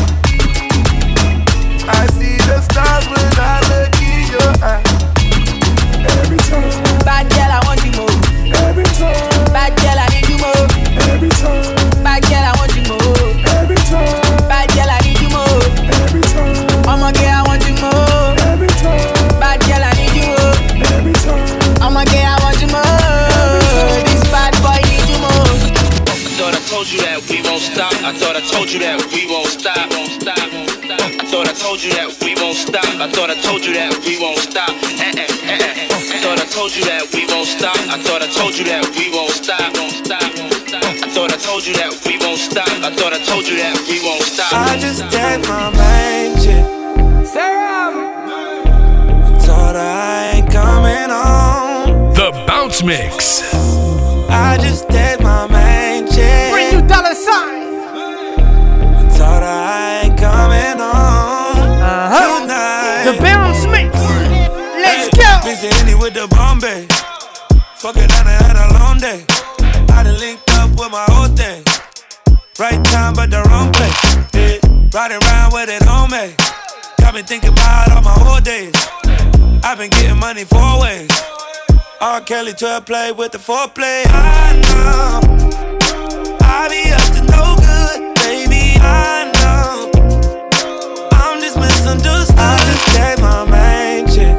I see the stars when I look in your eyes. Every time. Bad girl, I want you more. Every time. Bad girl, I need you more. Every time. Bad girl, I want you more. Every time. Bad girl, I need you more. Every time. I'm a girl, I want you more. Every time. Bad girl, I need you more. Every time. I'm a girl, I want you more. This bad boy need you more. I thought I told you that we won't stop. I thought I told you that we won't stop. I thought I told you that we won't stop. I thought I told you that we won't stop. I thought I told you that we won't stop. I thought I told you that we won't stop. I thought I told you that we won't stop. I thought I told you that we won't stop. I just take my main chick. Sarah, Told her I ain't coming home. The Bounce Mix. I just take my main chick. Bring you $sign. Told her I ain't coming home tonight. The Bounce Mix. Let's go. Busy Henny with the Bombay. Fuck it, I done had a long day. I done linked up with my whole thing. Right time, but the wrong place. Yeah. Riding around with it on me. Got me thinking about all my whole days. I've been getting money 4 ways. R. Kelly 12 play with the 4-play. I know I be up to no good, baby. I know I'm just misunderstood. I just gave my main chick.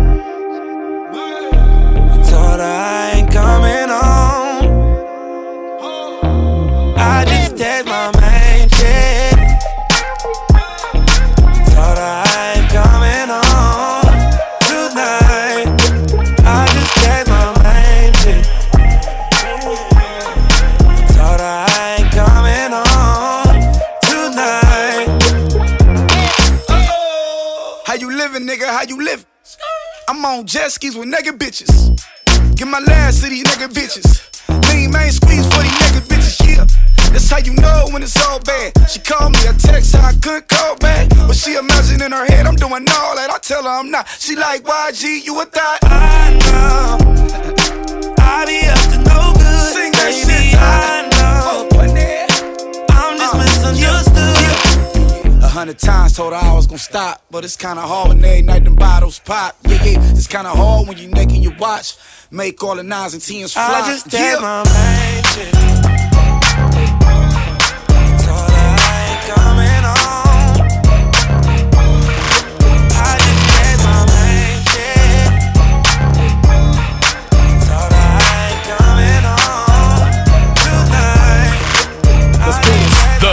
Told her I ain't coming home. I just gave my main chick. Told her I ain't coming home tonight. I just gave my main chick. Told her I ain't coming home tonight. How you living, nigga? How you living? I'm on jet skis with nigga bitches. Get my last to these nigga bitches. Lean main squeeze for these nigga bitches, yeah. That's how you know when it's all bad. She called me a text, so I couldn't call back. But she imagine in her head I'm doing all that. I tell her I'm not. She like, YG, you a thot? I know I be up to no good. Sing that baby, shit, I know I'm just misunderstood. 100 times told her I was gon' stop, but it's kinda hard when every night them bottles pop. Yeah, it's kinda hard when you naked your watch. Make all the 9s and 10s fly. I just take my main chick. Told her I ain't coming home. I just take my main chick. Told her I ain't coming home tonight.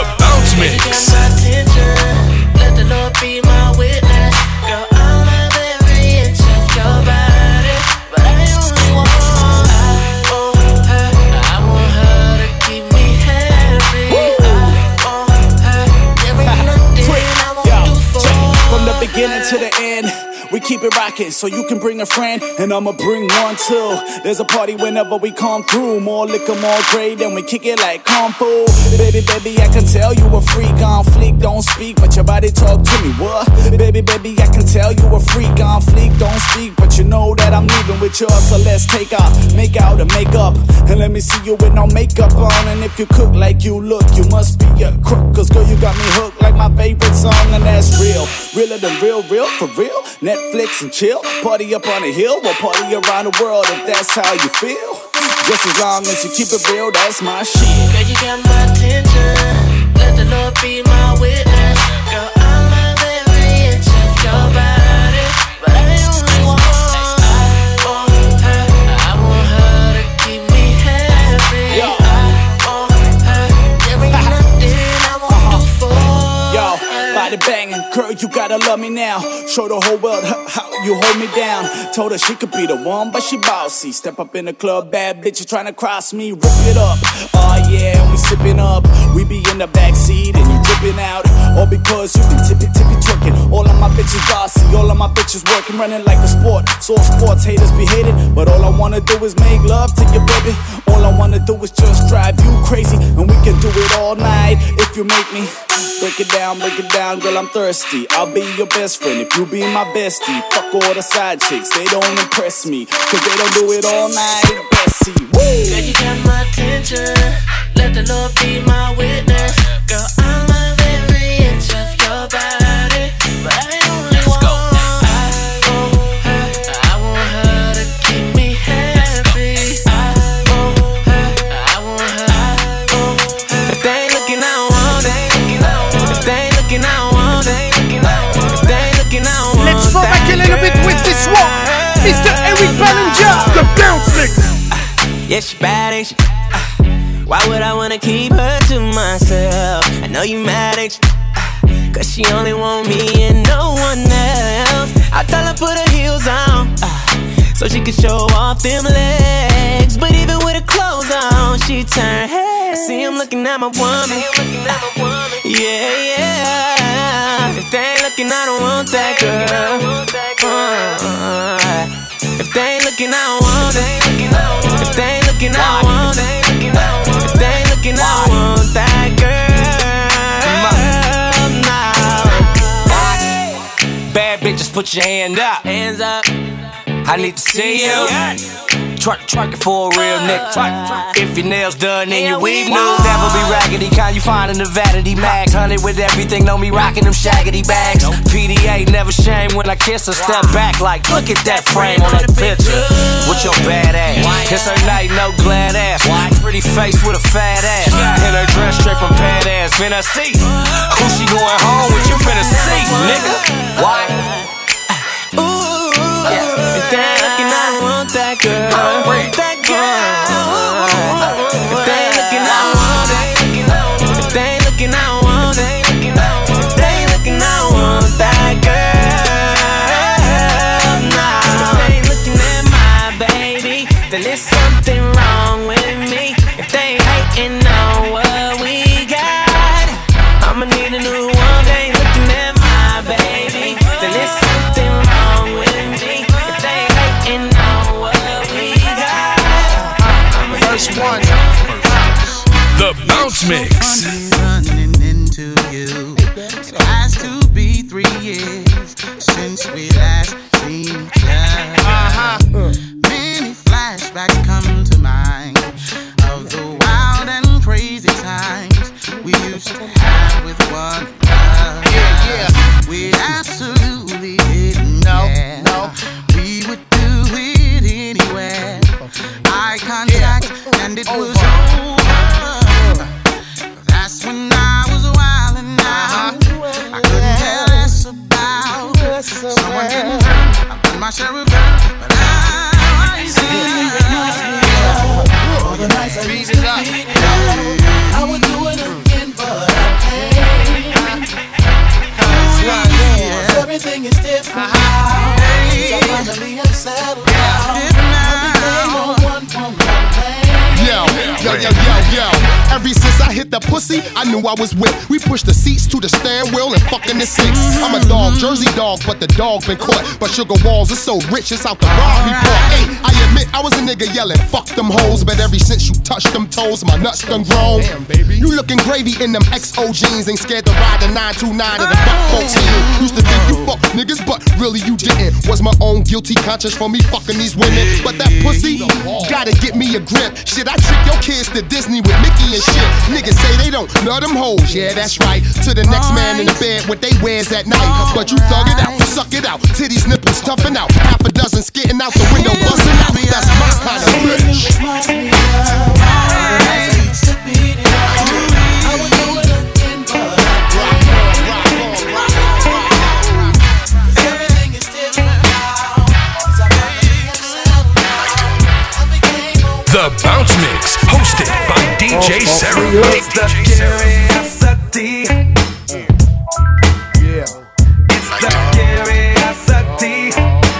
it so you can bring a friend, and I'ma bring one too. There's a party whenever we come through. More liquor, more grade, and we kick it like Kung Fu. Baby, baby, I can tell you a freak on fleek. Don't speak, but your body talk to me. What? Baby, baby, I can tell you a freak on fleek. Don't speak, but you know that I'm leaving with yours. So let's take off, make out and make up, and let me see you with no makeup on. And if you cook like you look, you must be a crook. Cause girl, you got me hooked like my favorite song, and that's real. Realer than real, for real. Netflix and chill, party up on the hill, or party around the world if that's how you feel. Just as long as you keep it real, that's my shit. Girl, you got my attention. Let the Lord be my witness. Girl, I love every inch of your body, but I only want her. I want her to keep me happy. Yo. I want her. There ain't nothing I won't do for Yo, her. body banging, girl, you gotta love me now. Show the whole world how you hold me down. Told her she could be the one, but she bossy. Step up in the club, bad bitches trying to cross me, rip it up. Oh yeah, and we sipping up. We be in the backseat and you dripping out. All because you been tippy twerking. All of my bitches bossy, all of my bitches working, running like a sport. So all sports haters be hated, but all I wanna do is make love to you, baby. All I wanna do is just drive you crazy, and we can do it all night if you make me. Break it down, girl, I'm thirsty. I'll be your best friend if you be my bestie. Fuck all the side chicks, they don't impress me, cause they don't do it all night. Bessie, woo! Girl, you got my attention. Let the Lord be my witness. Girl, I love every inch of your body, but I only want her. I want her to keep me happy. I want her. If they ain't looking, I don't want it. If they ain't looking, I don't want it. If they ain't looking, I don't want it. Let's fall back a little bit with this one. Mr. Eric Ballinger, the bounce mix. Yeah, she bad, ain't she? Why would I wanna keep her to myself? I know you mad, ain't you? Cause she only want me and no one else. I tell her put her heels on, so she can show off them legs. But even with her clothes on, she turn head. I see him looking at my woman. Yeah. If they ain't looking, I don't want that girl. If they ain't looking, I don't want it. If they ain't looking, I don't want it. If they ain't looking, I don't want that girl. Nah. Bad bitches, put your hand up. Hands up. I need to see you. Twerk it for a real nigga. If your nails done and your weave new, never be raggedy. Kind you find in the vanity mags. 100 with everything, know me rocking them shaggedy bags. PDA never shame when I kiss her. Step back like, look at that frame on that picture. With your bad ass. Kiss her night, no glad ass. Pretty face with a fat ass. In her dress straight from pad ass. Finna see who she going home with. You finna see, nigga. Why? If they ain't looking, I don't want that girl. That girl. If they ain't looking, I don't want it. If they ain't looking, I don't want it. If they ain't looking, I don't want that girl. Nah. If they ain't looking at my baby, then there's something wrong with me. If they ain't hating on what we got, I'ma need a new one. They ain't looking at my baby, then there's something wrong with me. If they ain't hating on what we got, First one. The Bounce Mix. Running into you. It has to be 3 years since we last seen each other. Many flashbacks come to mind of the wild and crazy times we used to have with one another. We absolutely didn't care. We would do it anywhere. Eye contact and it was over. That's when I was wildin' out. I couldn't care less about someone getting hurt. I've done my share of hurt, but I all the nights I used to be, I would do it again, but I can't. Everything is different now. So finally have settled down. Everything on one thing. Yo. Ever since I hit the pussy, I knew I was whipped. We pushed the seats to the steering wheel and fucking the seats. I'm a dog, Jersey dog, but the dog been caught. But Sugar Walls is so rich, it's out the rob report. Hey, I admit I was a nigga yelling, fuck them hoes. But ever since you touched them toes, my nuts done grown. Damn, baby. You looking gravy in them XO jeans. Ain't scared to ride the 929 to the fuck 14. Used to think you fuck niggas, but really you didn't. Was my own guilty conscience for me fucking these women. But that pussy, gotta get me a grip. Shit, I trick your kids to Disney with Mickey and shit. Niggas say they don't love them hoes, yeah, that's right. To the next man in the bed with they wares at night. But you thug it out, suck it out. Titties, nipples, toughing out. Half a dozen skitting out the window, busting out. That's my kind of bitch. The Bounce Mix, hosted by DJ Sarah. It's the curiosity. Yeah. It's the curiosity.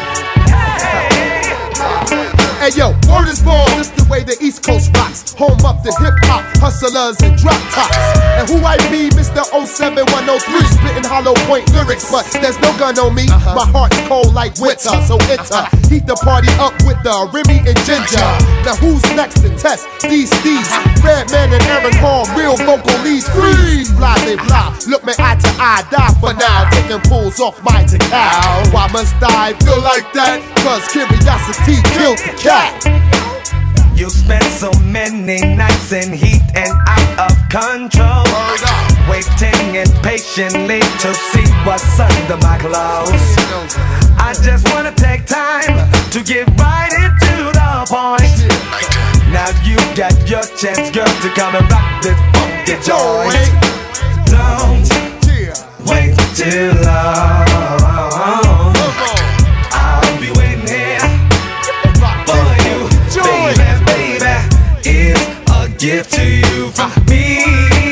Hey yo, word is born, this the way the East Coast rocks. Home up the hip-hop, hustlers and drop tops. And who I be, Mr. 07103, spitting hollow point lyrics, but there's no gun on me. My heart's cold like winter, so enter. Heat the party up with the Remy and Ginger. Now who's next to test these thieves? Redman and Aaron Hall, real vocal leads. Freeze, blase blah, look me eye to eye, die for now. Taking pulls off my cow. Why must I feel like that? Cause curiosity killed the cat. You spent so many nights in heat and out of control, waiting impatiently to see what's under my clothes. I just wanna take time to get right into the point. Now you got your chance, girl, to come and rock this funky joint. Don't wait too long. I'll be waiting here for you, baby. It's a gift to you from me.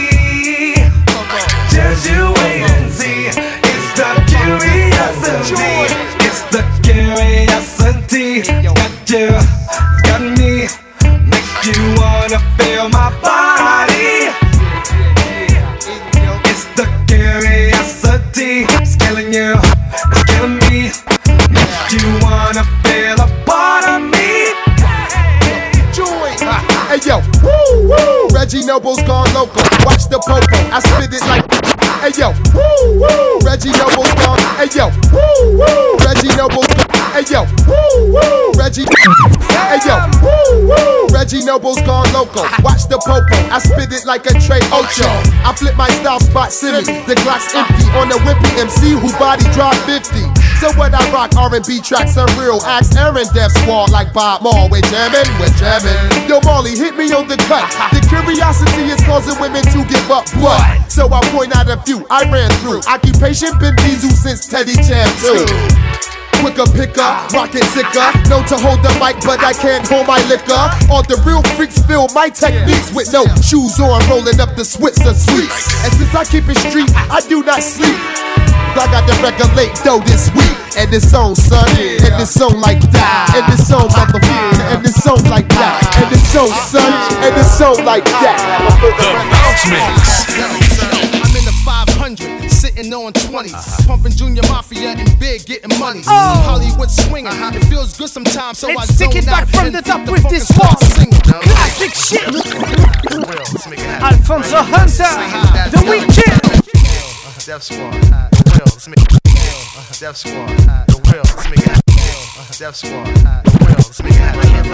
Just you wait and see. It's the curiosity. It's the curiosity. Got you, got me. Makes you wanna feel my body. It's the curiosity. It's killing you, it's killing me. Makes you wanna feel a part of me. Hey yo, woo woo. Reggie Noble's gone local. Watch the popo, I spit it like. Hey yo, woo woo. Reggie Noble's gone. Hey yo, woo woo. Reggie Noble's gone. Hey yo, woo woo. Reggie. Hey yo, woo woo. Reggie Noble's gone local. Watch the popo, I spit it like a Trey Ocho. I flip my style spot silly. The Glock's empty on the wimpy MC who body drop 50. So what I rock R&B tracks unreal. Ask Aaron Death Squad like Bob Maul. We're jamming. Yo Marley, hit me on the cut. The curiosity is causing women to give up blood. So I point out a few I ran through. Occupation been Diesel since Teddy Jam 2. Quicker picker, rocket sicker. Known to hold the mic, but I can't hold my liquor. All the real freaks feel my techniques with no shoes on, rolling up the Switzer sweets. And since I keep it street, I do not sleep. I got to regulate though this week. And this song, son, and this song like that. And this song, motherfucker, and this song like that. And this song, son, and this song like that. The Bounce Mix. I'm in the 500, sitting on 20s, pumping Junior Mafia and Big, getting money. Hollywood swinging, it feels good sometimes, so Let's take it back from the top with this one. Classic shit. Alfonso Hunter, The Weeknd. Death Squad, the real, let's make it. Death Squad, the real, let's make it. Death Squad, the real, let's make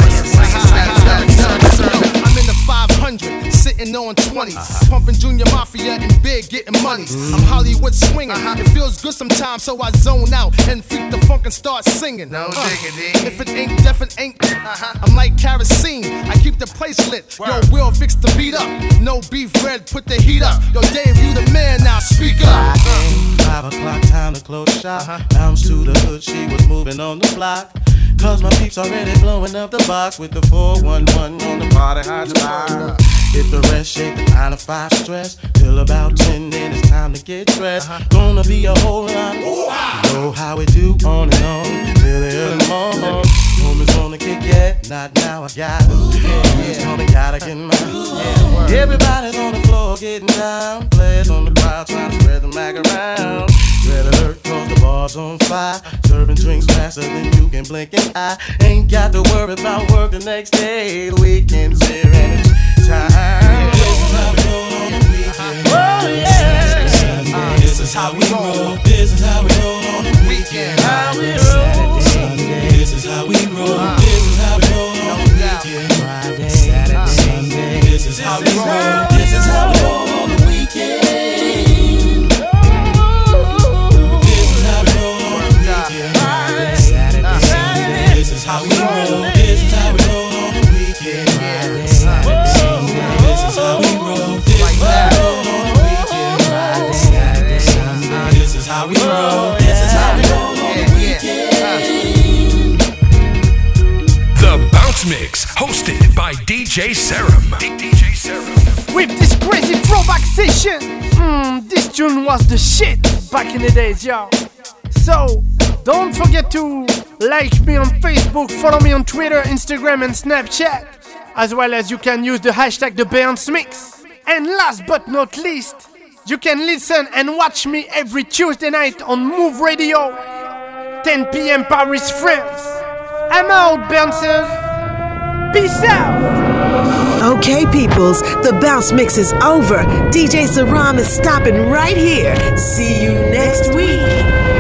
it. I'm in the 500, sitting on 20s, pumping Junior Mafia and Big, getting money. I'm Hollywood swinging, it feels good sometimes, so I zone out and freak the funk and start singing. No diggity. If it ain't deaf, it ain't. I'm like kerosene, I keep the place lit. Yo, Will fix the beat up. No beef red, put the heat up. Yo, Dave, you the man now, speak up. 5 o'clock, time to close shop. Bounce to the hood, she was moving on the block. Cause my peeps already blowing up the box with the 411 on the party hotspot. Hit the rest, shake the 9 to 5 stress. Till about 10, then it's time to get dressed. Gonna be a whole lot. You know how we do on and on till the early morning. Homies wanna kick it, Not now, I got it. Only gotta get mine. Everybody's on the floor getting down. Players on the crowd trying to spread the mag around. Red alert, cause the bar's on fire. Serving drinks faster than you can blink an eye. Ain't got to worry about work the next day. The weekend's here and it's time. Oh yeah. This is how we roll. This is how we roll on the weekend. How we roll. This is how we roll. This is how we roll on the weekend. Friday, Saturday, Sunday. This is how we roll. This is how we roll on the weekend. This is how we roll on the weekend. Friday, Saturday, Sunday. This is how we roll. This is how we roll on the weekend. Friday, Saturday, Sunday. This is how we roll. This is how we roll on the weekend. Friday, Saturday, Sunday. This is how we roll. This is how we roll on the weekend. The Bounce Mix, hosted by DJ Serum. DJ Serum. With this crazy throwback session. This tune was the shit back in the days, yo. So, don't forget to like me on Facebook, follow me on Twitter, Instagram and Snapchat. As well as you can use the hashtag The Bounce Mix. And last but not least, you can listen and watch me every Tuesday night on Move Radio, 10 p.m. Paris, France. I'm out, bouncers. Peace out. Okay, peoples, the Bounce Mix is over. DJ Serum is stopping right here. See you next week.